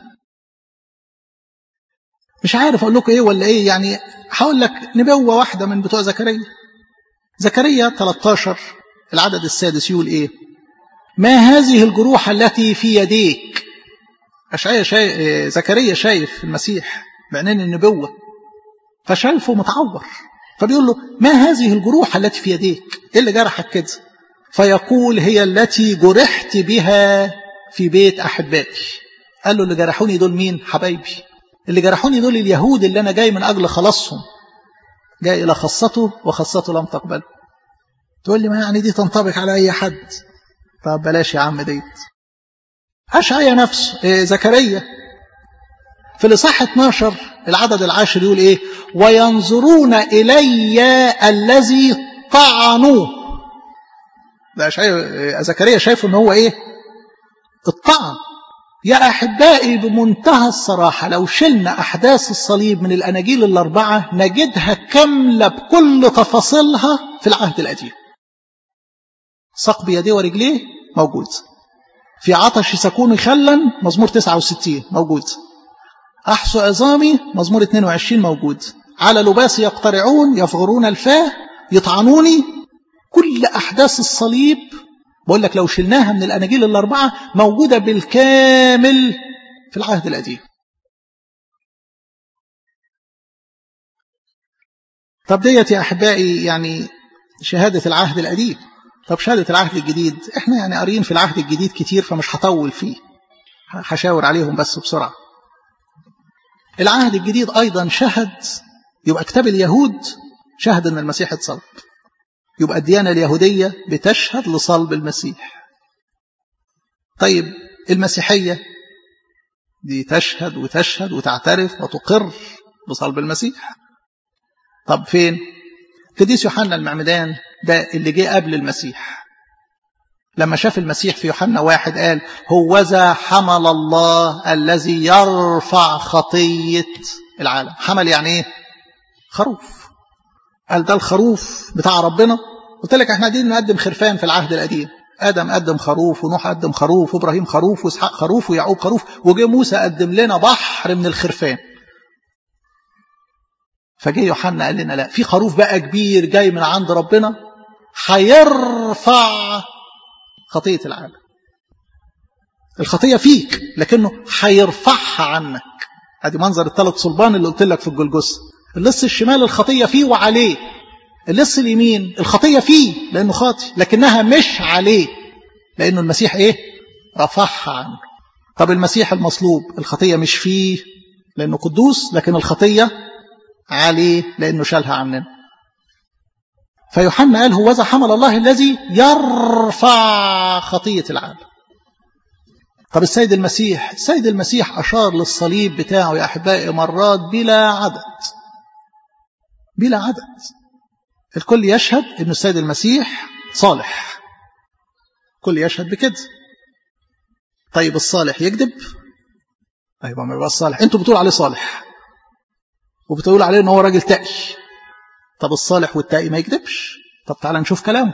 [SPEAKER 1] مش عارف أقول لكم إيه ولا إيه، يعني هقول لك نبوة واحدة من بتوع زكريا. زكريا ثلاثة عشر العدد السادس يقول إيه؟ ما هذه الجروح التي في يديك؟ أشعيا شايف، زكريا شايف المسيح بعينين النبوة، فشايفه متعور، فبيقول له ما هذه الجروح التي في يديك؟ إيه اللي جرحك كده؟ فيقول هي التي جرحت بها في بيت أحبائي. قال له اللي جرحوني دول مين؟ حبايبي. اللي جرحوني دول اليهود اللي أنا جاي من أجل خلاصهم، جاي إلى خاصته وخاصته لم تقبله. تقول لي ما يعني دي تنطبق على أي حد؟ طب بلاش يا عم ديت. أشعيا نفسه إيه زكريا في الإصحاح اثناشر العدد العاشر يقول إيه؟ وينظرون إلي الذي طعنوا. ده أشعيا زكريا شايف إن هو إيه؟ الطعن. يا أحبائي بمنتهى الصراحة لو شلنا أحداث الصليب من الأناجيل الأربعة نجدها كاملة بكل تفاصيلها في العهد القديم. ساق بيديه ورجليه موجود، في عطش سكون خلا مزمور تسعة وستين موجود، أحصو عظامي مزمور اثنين وعشرين موجود، على لباسي يقترعون يفغرون الفاه يطعنوني. كل أحداث الصليب بقول لك لو شلناها من الأناجيل الأربعة موجودة بالكامل في العهد القديم. طب ديت يا أحبائي يعني شهادة العهد القديم. طب شهادة العهد الجديد، احنا يعني قارين في العهد الجديد كتير فمش هطول فيه، هشاور عليهم بس بسرعة. العهد الجديد أيضا شهد، يبقى كتاب اليهود شهد أن المسيح اتصلب، يبقى الديانة اليهودية بتشهد لصلب المسيح. طيب المسيحية دي تشهد وتشهد وتعترف وتقر بصلب المسيح. طب فين؟ قديس يوحنا المعمدان ده اللي جه قبل المسيح، لما شاف المسيح في يوحنا واحد قال هوذا حمل الله الذي يرفع خطية العالم. حمل يعني ايه؟ خروف. قال ده الخروف بتاع ربنا. قلت لك احنا قاعدين نقدم خرفان في العهد القديم، آدم قدم خروف، ونوح قدم خروف، وإبراهيم خروف، وإسحاق خروف، ويعقوب خروف، وجه موسى قدم لنا بحر من الخرفان. فجه يوحنا قال لنا لا، في خروف بقى كبير جاي من عند ربنا هيرفع خطية العالم. الخطية فيك لكنه هيرفعها عنك. ادي منظر الثلاث صلبان اللي قلت لك في الجلجثة. اللص الشمال الخطية فيه وعليه، اللص اليمين الخطية فيه لأنه خاطي لكنها مش عليه لأنه المسيح إيه؟ رفعها عنه. طب المسيح المصلوب الخطية مش فيه لأنه قدوس لكن الخطية عليه لأنه شالها عننا. فيوحنا قال هوذا حمل الله الذي يرفع خطية العالم. طب السيد المسيح، السيد المسيح أشار للصليب بتاعه يا أحبائي مرات بلا عدد، بلا عدد. الكل يشهد أن السيد المسيح صالح، الكل يشهد بكده. طيب الصالح يكذب؟ أيوة ما يبقى الصالح. أنتوا بتقول عليه صالح وبتقول عليه أنه هو راجل تقي. طب الصالح والتقي ما يكذبش. طب تعالى نشوف كلامه.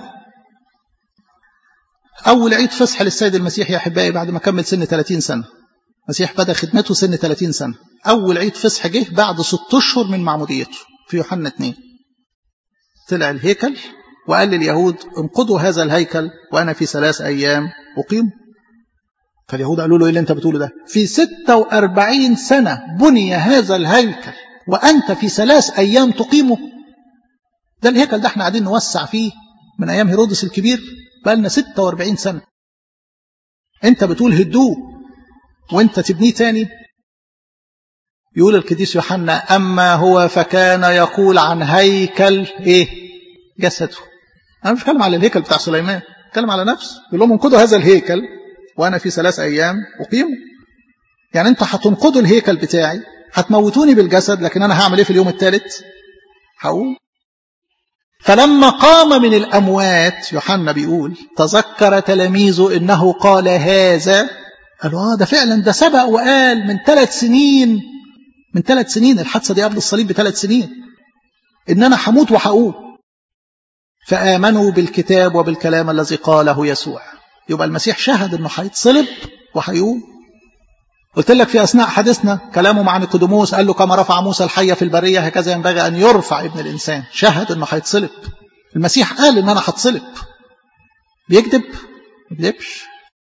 [SPEAKER 1] أول عيد فصح للسيد المسيح يا أحبائي بعد ما كمل سن ثلاثين سنة. المسيح بدأ خدمته سن ثلاثين سنة. أول عيد فصح جه بعد ست أشهر من معموديته في يوحنا اثنين. طلع الهيكل وقال لليهود انقضوا هذا الهيكل وأنا في ثلاث أيام أقيم. فاليهود قالوا له إيه اللي أنت بتقوله ده؟ في ستة وأربعين سنة بني هذا الهيكل وأنت في ثلاث أيام تقيمه؟ ده الهيكل ده احنا قاعدين نوسع فيه من أيام هيرودس الكبير بقى لنا ستة وأربعين سنة. أنت بتقول هدوه وأنت تبنيه تاني. يقول القديس يوحنا أما هو فكان يقول عن هيكل إيه؟ جسده. أنا مش بتكلم على الهيكل بتاع سليمان، بتكلم على نفسه. يقول لهم انقضوا هذا الهيكل وأنا في ثلاث أيام أقيمه. يعني أنت هتنقضوا الهيكل بتاعي، هتموتوني بالجسد، لكن أنا هعمل إيه في اليوم الثالث؟ هقوم. فلما قام من الأموات يوحنا بيقول تذكر تلاميذه إنه قال هذا، قالوا آه ده فعلا ده سبق وقال من ثلاث سنين من ثلاث سنين الحادثة دي قبل الصليب بثلاث سنين إن أنا هموت وهقوم. فآمنوا بالكتاب وبالكلام الذي قاله يسوع. يبقى المسيح شهد إنه هيتصلب وهيقوم. قلت لك في أثناء حديثنا كلامه مع نيقوديموس قال له كما رفع موسى الحية في البرية هكذا ينبغي أن يرفع ابن الإنسان. شهد إنه هيتصلب. المسيح قال إن أنا هتصلب. بيكذب؟ ما بيكذبش.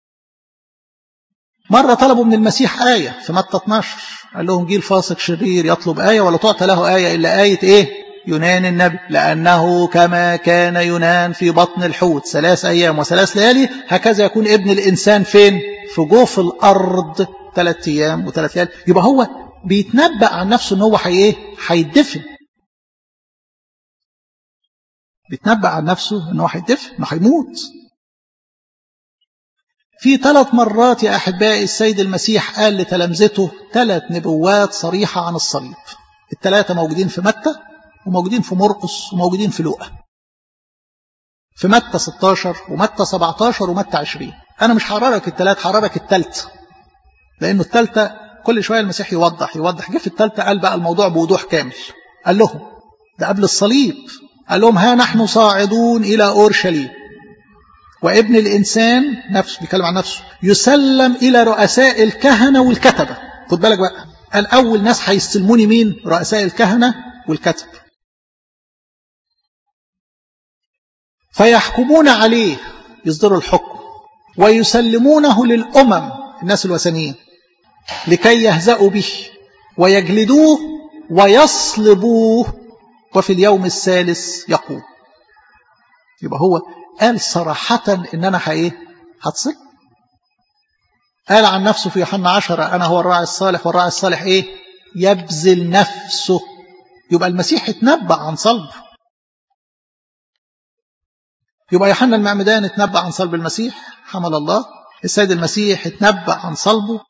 [SPEAKER 1] مرة طلبوا من المسيح آية في متى اثناشر، قال لهم جيل فاسق شرير يطلب آية ولا تعطى له آية إلا آية إيه؟ يونان النبي، لأنه كما كان يونان في بطن الحوت ثلاث أيام وثلاث ليالي هكذا يكون ابن الإنسان فين؟ في جوف الأرض ثلاث أيام وثلاث ليالي. يبقى هو بيتنبأ عن نفسه إن هو حي هيدفن. بيتنبأ عن نفسه إن هو هيدفن، إنه هيموت. في ثلاث مرات يا أحبائي السيد المسيح قال لتلامذته ثلاث نبوات صريحة عن الصليب. الثلاثة موجودين في متى وموجودين في مرقس وموجودين في لوقا. في متى ستاشر ومتى سبعتاشر ومتى عشرين. أنا مش هحررك الثلاث، هحررك الثالثة، لأنه الثالثة كل شوية المسيح يوضح يوضح. جه في الثالثة قال بقى الموضوع بوضوح كامل. قال لهم ده قبل الصليب، قال لهم ها نحن صاعدون إلى أورشليم وابن الإنسان نفسه بيتكلم عن نفسه يسلم إلى رؤساء الكهنة والكتبة. خد بالك بقى، قال أول ناس هيستلموني مين؟ رؤساء الكهنة والكتب. فيحكمون عليه، يصدروا الحكم، ويسلمونه للأمم الناس الوثنيين لكي يهزأوا به ويجلدوه ويصلبوه وفي اليوم الثالث يقوم. يبقى هو قال صراحة إن أنا هإيه؟ هتصل. قال عن نفسه في يوحنا عشرة أنا هو الراعي الصالح والراعي الصالح إيه؟ يبذل نفسه. يبقى المسيح اتنبأ عن صلبه. يبقى يوحنا المعمدان اتنبأ عن صلب المسيح حمل الله. السيد المسيح اتنبأ عن صلبه.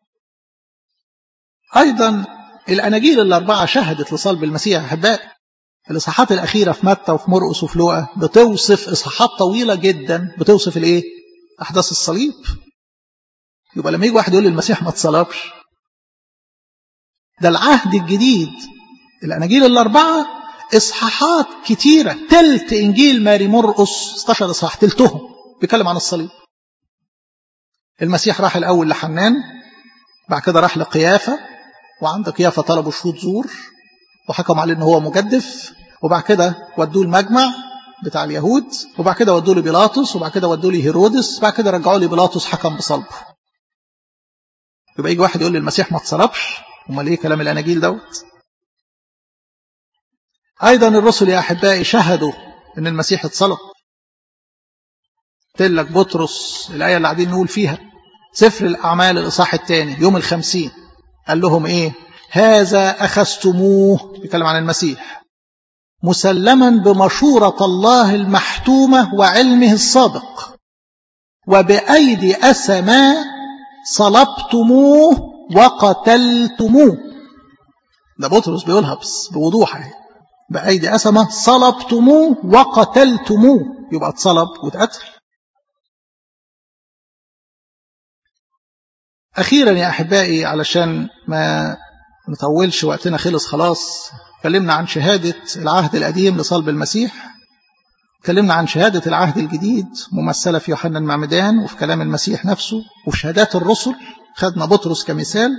[SPEAKER 1] أيضا الأناجيل الأربعة شهدت لصلب المسيح. أحبائي الإصحاحات الأخيرة في متى وفي مرقس وفي لوقا بتوصف إصحاحات طويلة جدا بتوصف الإيه؟ أحداث الصليب. يبقى لما يجي واحد يقول المسيح ما اتصلبش، ده العهد الجديد الأناجيل الأربعة إصحاحات كتيرة. تلت إنجيل ماري مرقس ستاشر إصحاح تلتهم بيتكلم عن الصليب. المسيح راح الأول لحنان، بعد كده راح لقيافة، وعند قيافة طلبوا شهود زور وحكم عليه إنه هو مجدف، وبعد كده ودوه المجمع بتاع اليهود، وبعد كده ودوه لبيلاطس، وبعد كده ودوه لهيرودس، بعد كده رجعوا لبيلاطس حكم بصلبه. يبقى يجي واحد يقول لي المسيح ما اتصلبش، امال ايه كلام الاناجيل دوت؟ ايضا الرسل يا احبائي شهدوا ان المسيح اتصلب. قلت لك بطرس الايه اللي قاعدين نقول فيها سفر الاعمال الاصحاح الثاني يوم الخمسين قال لهم ايه؟ هذا اخذتموه، بيتكلم عن المسيح، مسلما بمشورة الله المحتومة وعلمه السابق، وبأيدي أسماء صلبتموه وقتلتموه. ده بطرس بيقولها بس بوضوح اهي، بأيدي أسماء صلبتموه وقتلتموه. يبقى اتصلب واتقتل. أخيرا يا أحبائي علشان ما نطولش وقتنا خلص خلاص، اتكلمنا عن شهادة العهد القديم لصلب المسيح، اتكلمنا عن شهادة العهد الجديد ممثلة في يوحنا المعمدان وفي كلام المسيح نفسه وفي شهادات الرسل، خدنا بطرس كمثال.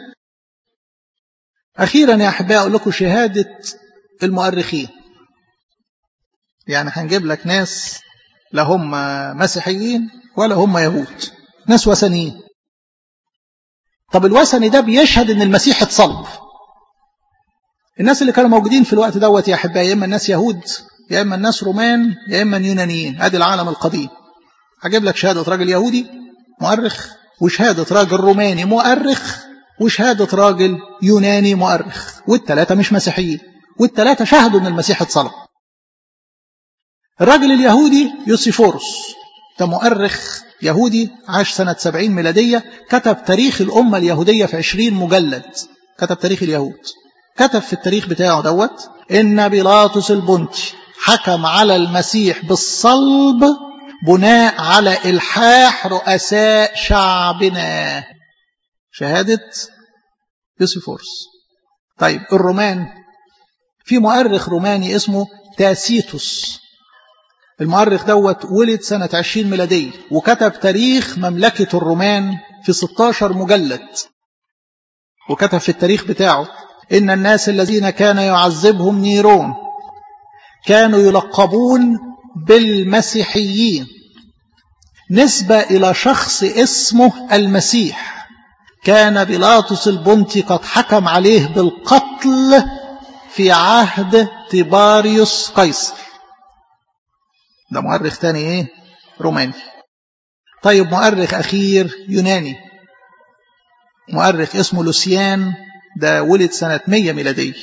[SPEAKER 1] أخيرا يا أحبائي أقول لكم شهادة المؤرخين. يعني هنجيب لك ناس لا هم مسيحيين ولا هم يهود، ناس وثنيين. طب الوثني ده بيشهد ان المسيح اتصلب. الناس اللي كانوا موجودين في الوقت دوت يا احبائي يا اما الناس يهود يا اما الناس رومان يا اما يونانيين. ادي العالم القديم. هجيب لك شهاده راجل يهودي مؤرخ، وشهاده راجل روماني مؤرخ، وشهاده راجل يوناني مؤرخ، والثلاثه مش مسيحيين، والثلاثه شهدوا ان المسيح اتصلب. الراجل اليهودي يوسيفورس ده مؤرخ يهودي عاش سنة سبعين ميلادية، كتب تاريخ الأمة اليهودية في عشرين مجلد، كتب تاريخ اليهود. كتب في التاريخ بتاعه دوت إن بيلاطس البنطي حكم على المسيح بالصلب بناء على إلحاح رؤساء شعبنا. شهادة يوسيفورس. طيب الرومان، في مؤرخ روماني اسمه تاسيتوس. المؤرخ دوت ولد سنة عشرين ميلادية وكتب تاريخ مملكة الرومان في ستاشر مجلد، وكتب في التاريخ بتاعه إن الناس الذين كان يعذبهم نيرون كانوا يلقبون بالمسيحيين نسبة إلى شخص اسمه المسيح. كان بيلاطس البنطي قد حكم عليه بالقتل في عهد تيباريوس قيصر. ده مؤرخ تاني ايه؟ روماني. طيب مؤرخ أخير يوناني، مؤرخ اسمه لوسيان، ده ولد سنة مية ميلادية.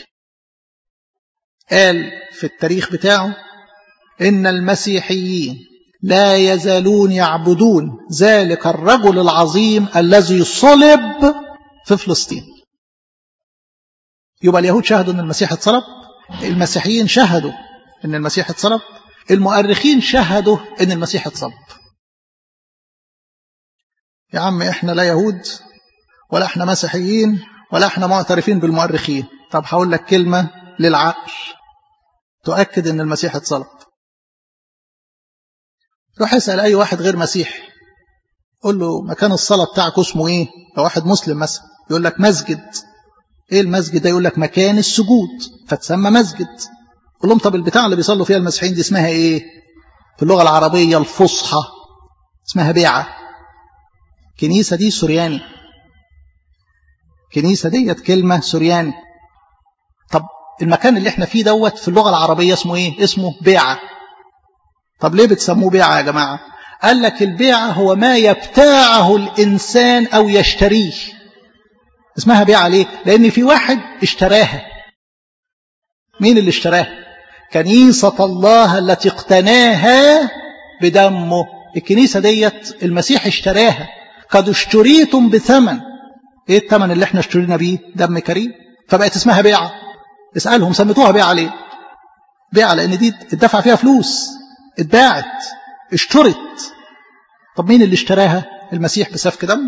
[SPEAKER 1] قال في التاريخ بتاعه إن المسيحيين لا يزالون يعبدون ذلك الرجل العظيم الذي صلب في فلسطين. يبقى اليهود شهدوا أن المسيح اتصلب، المسيحيين شهدوا أن المسيح اتصلب، المؤرخين شهدوا أن المسيح اتصلب. يا عم إحنا لا يهود ولا إحنا مسيحيين ولا إحنا معترفين بالمؤرخين. طب هقول لك كلمة للعقل تؤكد أن المسيح اتصلب. روح اسأل أي واحد غير مسيحي، قول له مكان الصلاة بتاعك اسمه إيه؟ لو واحد مسلم مثلا يقول لك مسجد. إيه المسجد ده؟ يقول لك مكان السجود فتسمى مسجد. قول لهم طب البتاع اللي بيصلوا فيها المسيحيين دي اسمها إيه؟ في اللغة العربية الفصحى اسمها بيعة. كنيسة دي سورياني، كنيسة ديت كلمة سورياني. طب المكان اللي احنا فيه دوت في اللغة العربية اسمه إيه؟ اسمه بيعة. طب ليه بتسموه بيعة يا جماعة؟ قال لك البيعة هو ما يبتاعه الإنسان أو يشتريه. اسمها بيعة ليه؟ لأن في واحد اشتراها. مين اللي اشتراها؟ كنيسة الله التي اقتناها بدمه. الكنيسة ديت المسيح اشتراها. قد اشتريتم بثمن. ايه الثمن اللي احنا اشترينا بيه؟ دم كريم. فبقت اسمها بيعة. اسألهم سميتوها بيعة ليه؟ بيعة لأن دي اتدفع فيها فلوس، اتباعت، اشترت. طب مين اللي اشتراها؟ المسيح بسفك دم.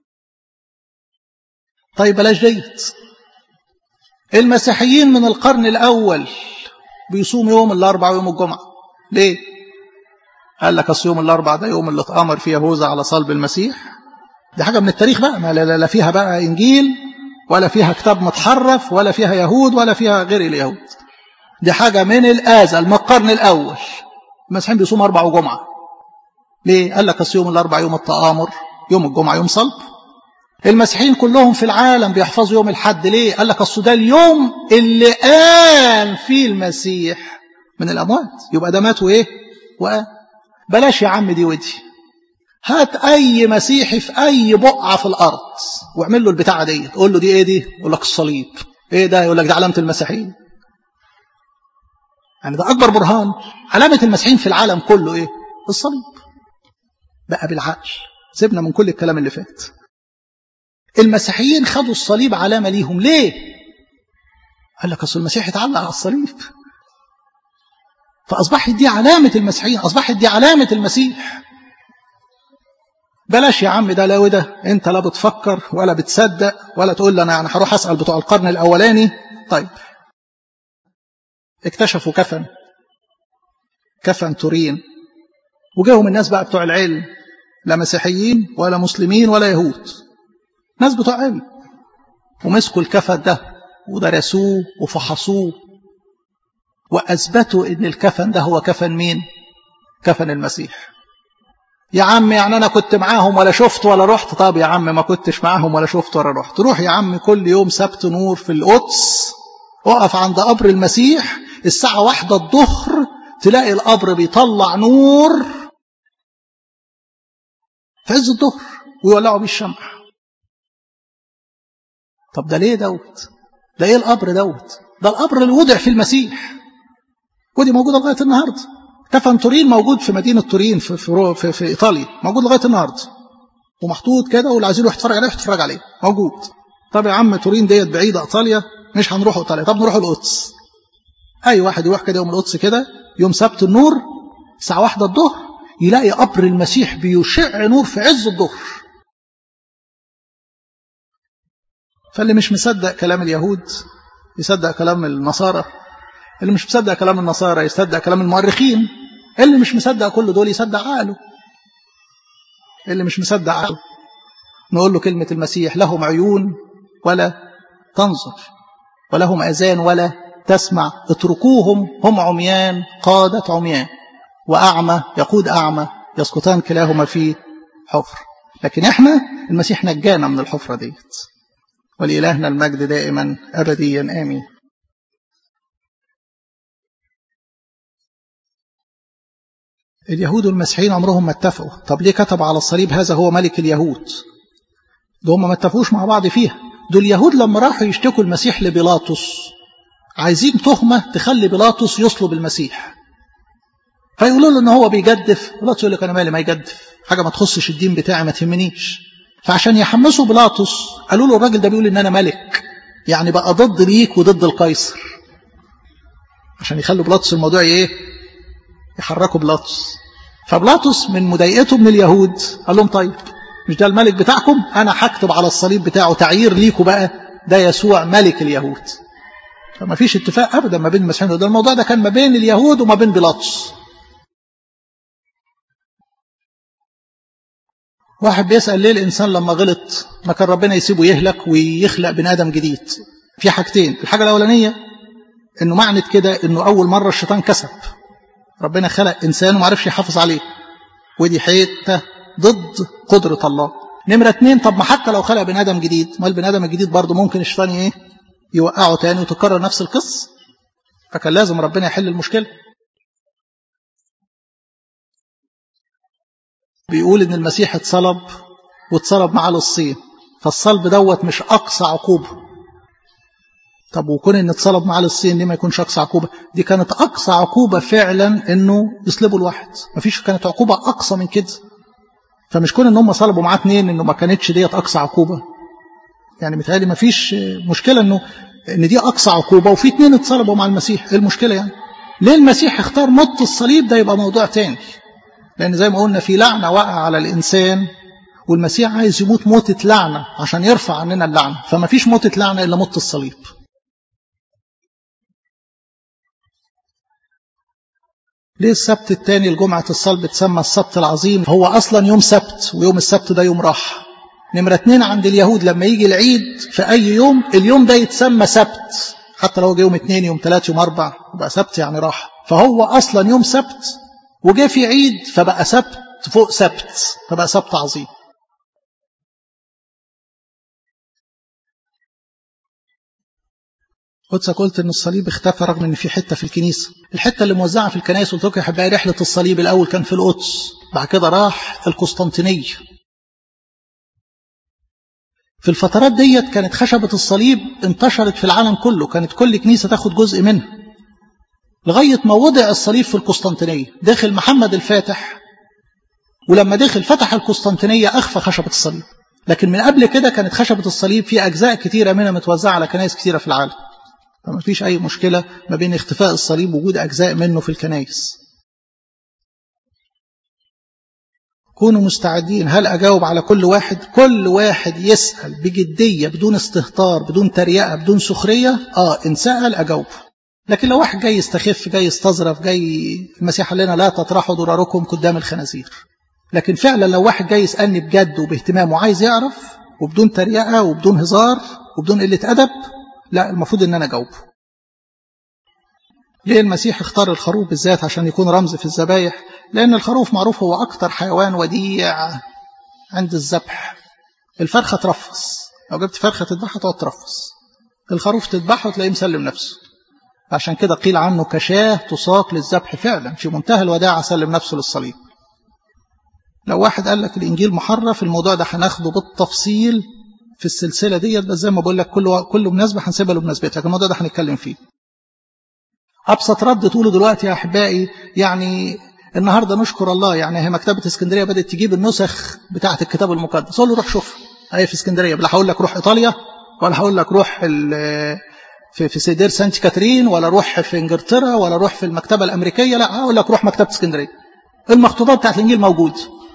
[SPEAKER 1] طيب بلاش ديت. المسيحيين من القرن الأول بيصوم يوم الأربعاء ويوم الجمعة. ليه؟ قال لك أصل يوم الأربعاء ده يوم اللي اتأمر فيه يهوذا على صلب المسيح. دي حاجة من التاريخ بقى، ما لا, لا فيها بقى إنجيل ولا فيها كتاب متحرف ولا فيها يهود ولا فيها غير اليهود. دي حاجة من الأزل، من القرن الأول. المسيحيين بيصوم أربع وجمعة. ليه؟ قال لك أصل يوم الأربعاء يوم التآمر، يوم الجمعة يوم صلب. المسيحيين كلهم في العالم بيحفظوا يوم الحد. ليه؟ قال لك أصل ده اليوم اللي قام فيه المسيح من الأموات. يبقى ده مات وإيه؟ وقام. بلاش يا عم دي ودي. هات أي مسيحي في أي بقعة في الأرض واعمل له البتاعة دي، تقول له دي إيه دي؟ يقول لك الصليب. إيه ده؟ يقول لك ده علامة المسيحيين. يعني ده أكبر برهان. علامة المسيحيين في العالم كله إيه؟ الصليب. بقى بالعقل سيبنا من كل الكلام اللي فات. المسيحيين خدوا الصليب علامة ليهم. ليه؟ قال لك أصل المسيح يتعلق على الصليب، فأصبحت دي علامة المسيحيين، أصبحت دي علامة المسيح. بلاش يا عم ده لا وده، انت لا بتفكر ولا بتصدق ولا تقول لي انا يعني هروح اسال بتوع القرن الاولاني. طيب اكتشفوا كفن، كفن تورين، وجاهم الناس بقى بتوع العلم، لا مسيحيين ولا مسلمين ولا يهود، ناس بتوع علم، ومسكوا الكفن ده ودرسوه وفحصوه واثبتوا ان الكفن ده هو كفن مين؟ كفن المسيح. يا عم يعني أنا كنت معاهم ولا شفت ولا رحت؟ طب يا عم ما كنتش معاهم ولا شفت ولا رحت، روح يا عم كل يوم سبت نور في القدس، اقف عند قبر المسيح الساعة واحدة الظهر، تلاقي القبر بيطلع نور في عز الظهر ويولعوا بيه الشمع. طب ده ليه دوت؟ ده ايه القبر دوت؟ ده القبر اللي وضع في المسيح، ودي موجودة لغاية النهاردة. كفن تورين موجود في مدينة تورين في, في, في, في إيطاليا، موجود لغاية النهاردة ومحطوط كده، واللي عايزين يروح يتفرج عليه يتفرج عليه، موجود. طب يا عم تورين ديت بعيدة إيطاليا، مش هنروح إيطاليا، طب نروح القدس. أي واحد يروح كده يوم القدس كده يوم سبت النور الساعة واحدة الظهر يلاقي قبر المسيح بيشع نور في عز الظهر. فاللي مش مصدق كلام اليهود يصدق كلام النصارى، اللي مش مصدق كلام النصارى يصدق كلام المؤرخين، اللي مش مصدق كل دول يصدق عقله. اللي مش مصدق عقله نقول له كلمة المسيح لهم عيون ولا تنظر ولهم أذان ولا تسمع، اتركوهم هم عميان قادة عميان وأعمى يقود أعمى يسقطان كلاهما في حفر. لكن احنا المسيح نجانا من الحفرة ديت، ولإلهنا المجد دائما أبديا آمين. اليهود والمسيحيين عمرهم ما اتفقوا. طب ليه كتب على الصليب هذا هو ملك اليهود؟ دول ما اتفقوش مع بعض فيها. دول اليهود لما راحوا يشتكوا المسيح لبيلاطس عايزين تهمة تخلي بيلاطس يصلب المسيح، فيقولوا له ان هو بيجدف. بيلاطس يقول لك انا مالي ما يجدف، حاجة ما تخصش الدين بتاعي ما تهمنيش. فعشان يحمسوا بيلاطس قالوا له الراجل ده بيقول ان انا ملك، يعني بقى ضد ليك وضد القيصر، عشان يخلوا بيلاطس الموضوع ايه، يحركوا بيلاطس. فبيلاطس من مضايقته من اليهود قال لهم طيب مش ده الملك بتاعكم، انا هكتب على الصليب بتاعه تعيير ليكوا بقى ده يسوع ملك اليهود. فما فيش اتفاق ابدا ما بين المسيحيين وده. الموضوع ده كان ما بين اليهود وما بين بيلاطس. واحد بيسأل ليه الإنسان لما غلط ما كان ربنا يسيبه يهلك ويخلق بني آدم جديد؟ في حاجتين. الحاجة الأولانية إنه معنى كده إنه أول مرة الشيطان كسب، ربنا خلق إنسان وما عرفش يحافظ عليه، ودي حتة ضد قدرة الله. نمرة اتنين، طب ما حتى لو خلق بني آدم جديد، ما البني آدم الجديد برضه ممكن الشيطان ايه يوقعه تاني وتكرر نفس القصة، فكان لازم ربنا يحل المشكلة. بيقول إن المسيح اتصلب واتصلب معاه للصين، فالصلب دوت مش أقصى عقوبة. طب وكون إن اتصلب معاه للصين دي ما يكونش أقصى عقوبة؟ دي كانت أقصى عقوبة فعلا إنه يصلبوا الواحد، مفيش كانت عقوبة أقصى من كده. فمش كون إن هم صلبوا معاه اتنين إنه ما كانتش ديت أقصى عقوبة. يعني متهيألي مفيش مشكلة إنه إن دي أقصى عقوبة وفي اتنين اتصلبوا مع المسيح، إيه المشكلة يعني؟ ليه المسيح اختار موت الصليب؟ ده يبقى موضوع تاني، لأن زي ما قلنا في لعنة وقع على الإنسان، والمسيح عايز يموت موتة لعنة عشان يرفع عننا اللعنة، فما فيش موتة لعنة إلا موت الصليب. ليه السبت الثاني الجمعة الصلب تسمى السبت العظيم؟ هو أصلا يوم سبت، ويوم السبت ده يوم راحة. نمرة اتنين، عند اليهود لما يجي العيد في أي يوم اليوم ده يتسمى سبت، حتى لو جه يوم اثنين يوم ثلاثة يوم أربع يبقى سبت يعني راحة. فهو أصلا يوم سبت وجاء في عيد فبقى سبت فوق سبت، فبقى سبت عظيم. قدس قلت ان الصليب اختفى رغم ان في حته في الكنيسه. الحته اللي موزعه في الكنائس قلت لكم يا احبائي رحله الصليب الاول كان في القدس، بعد كده راح القسطنطينيه. في الفترات ديت كانت خشبه الصليب انتشرت في العالم كله، كانت كل كنيسه تاخد جزء منها، لغايه ما وضع الصليب في القسطنطينيه. دخل محمد الفاتح، ولما دخل فتح القسطنطينيه اخفى خشبه الصليب. لكن من قبل كده كانت خشبه الصليب في اجزاء كتيره منها متوزعه على كنائس كتيره في العالم، فما فيش أي مشكلة ما بين اختفاء الصليب ووجود أجزاء منه في الكنائس. كونوا مستعدين. هل أجاوب على كل واحد؟ كل واحد يسأل بجدية بدون استهتار بدون تريقة بدون سخرية، آه إن سأل أجاوب. لكن لو واحد جاي يستخف جاي يستظرف جاي، المسيح قال لنا لا تطرحوا ضراركم قدام الخنازير. لكن فعلا لو واحد جاي يسألني بجد وباهتمام وعايز يعرف وبدون تريقة وبدون هزار وبدون قلة أدب، لا المفروض ان انا اجاوب. ليه المسيح اختار الخروف بالذات عشان يكون رمز في الذبايح؟ لان الخروف معروف هو اكتر حيوان وديع عند الذبح. الفرخه ترفص، لو جبت فرخه تذبحها تقعد ترفص، الخروف تذبحه وتلاقيه مسلم نفسه. عشان كده قيل عنه كشاه تساق للذبح، فعلا في منتهى الوداعه سلم نفسه للصليب. لو واحد قال لك الانجيل محرف، الموضوع ده هناخده بالتفصيل في السلسلة ديت، بس زي ما بقول لك كل كل مناسبة هنسيبها له مناسبتها، لكن الموضوع ده هنتكلم فيه. أبسط رد تقوله دلوقتي يا أحبائي، يعني النهاردة نشكر الله، يعني هي مكتبة اسكندرية بدأت تجيب النسخ بتاعة الكتاب المقدس، قول له روح شوف هي في اسكندرية، لا هقول لك روح إيطاليا ولا هقول لك روح في في سيدير سانت كاترين، ولا روح في انجلترا، ولا روح في المكتبة الأمريكية. لا، أقول لك روح مكتبة اسكندرية، المخطوطات بتاعت الإنجيل موجود.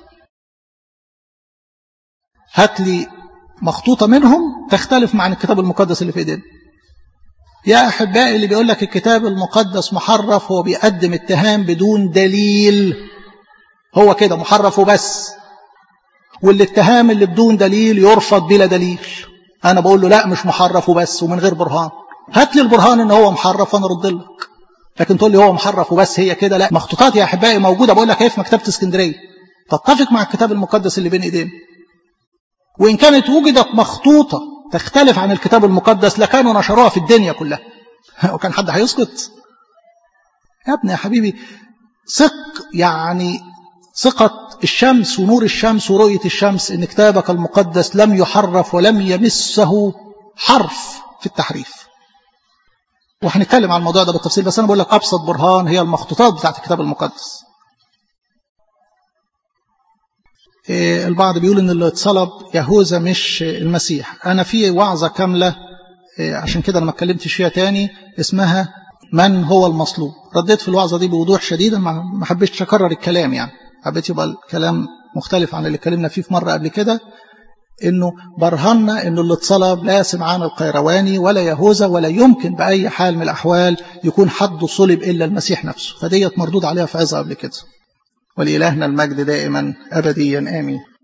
[SPEAKER 1] هات لي مخطوطة منهم تختلف مع الكتاب المقدس اللي في ايدينا. يا أحبائي، اللي بيقول لك الكتاب المقدس محرف هو بيقدم اتهام بدون دليل. هو كده محرف وبس. والاتهام اللي بدون دليل يرفض بلا دليل. أنا بقول له لا، مش محرف وبس ومن غير برهان. هات لي البرهان إن هو محرف وأنا أرد لك. لكن تقول لي هو محرف وبس هي كده، لا. مخطوطات يا أحبائي موجودة، بقول لك هي في مكتبة اسكندرية، تتفق مع الكتاب المقدس اللي بين إيدينا. وإن كانت وجدت مخطوطة تختلف عن الكتاب المقدس لكانوا نشروها في الدنيا كلها، وكان حد هيسقط؟ يا ابني يا حبيبي، ثق، يعني ثقة الشمس ونور الشمس ورؤية الشمس إن كتابك المقدس لم يحرف ولم يمسه حرف في التحريف. وهنتكلم عن الموضوع ده بالتفصيل، بس أنا بقول لك أبسط برهان هي المخطوطات بتاعت الكتاب المقدس. البعض بيقول ان اللي اتصلب يهوذا مش المسيح. انا في وعظة كاملة عشان كده انا ما اتكلمتش فيها تاني، اسمها من هو المصلوب. رديت في الوعظة دي بوضوح شديد، ما حبيتش اكرر الكلام، يعني حبيت يبقى الكلام مختلف عن اللي اتكلمنا فيه في مرة قبل كده. انه برهنا انه اللي اتصلب لا سمعان القيرواني ولا يهوذا، ولا يمكن بأي حال من الاحوال يكون حد صلب الا المسيح نفسه. فديت مردود عليها في عظة قبل كده. ولإلهنا المجد دائما أبديا آمين.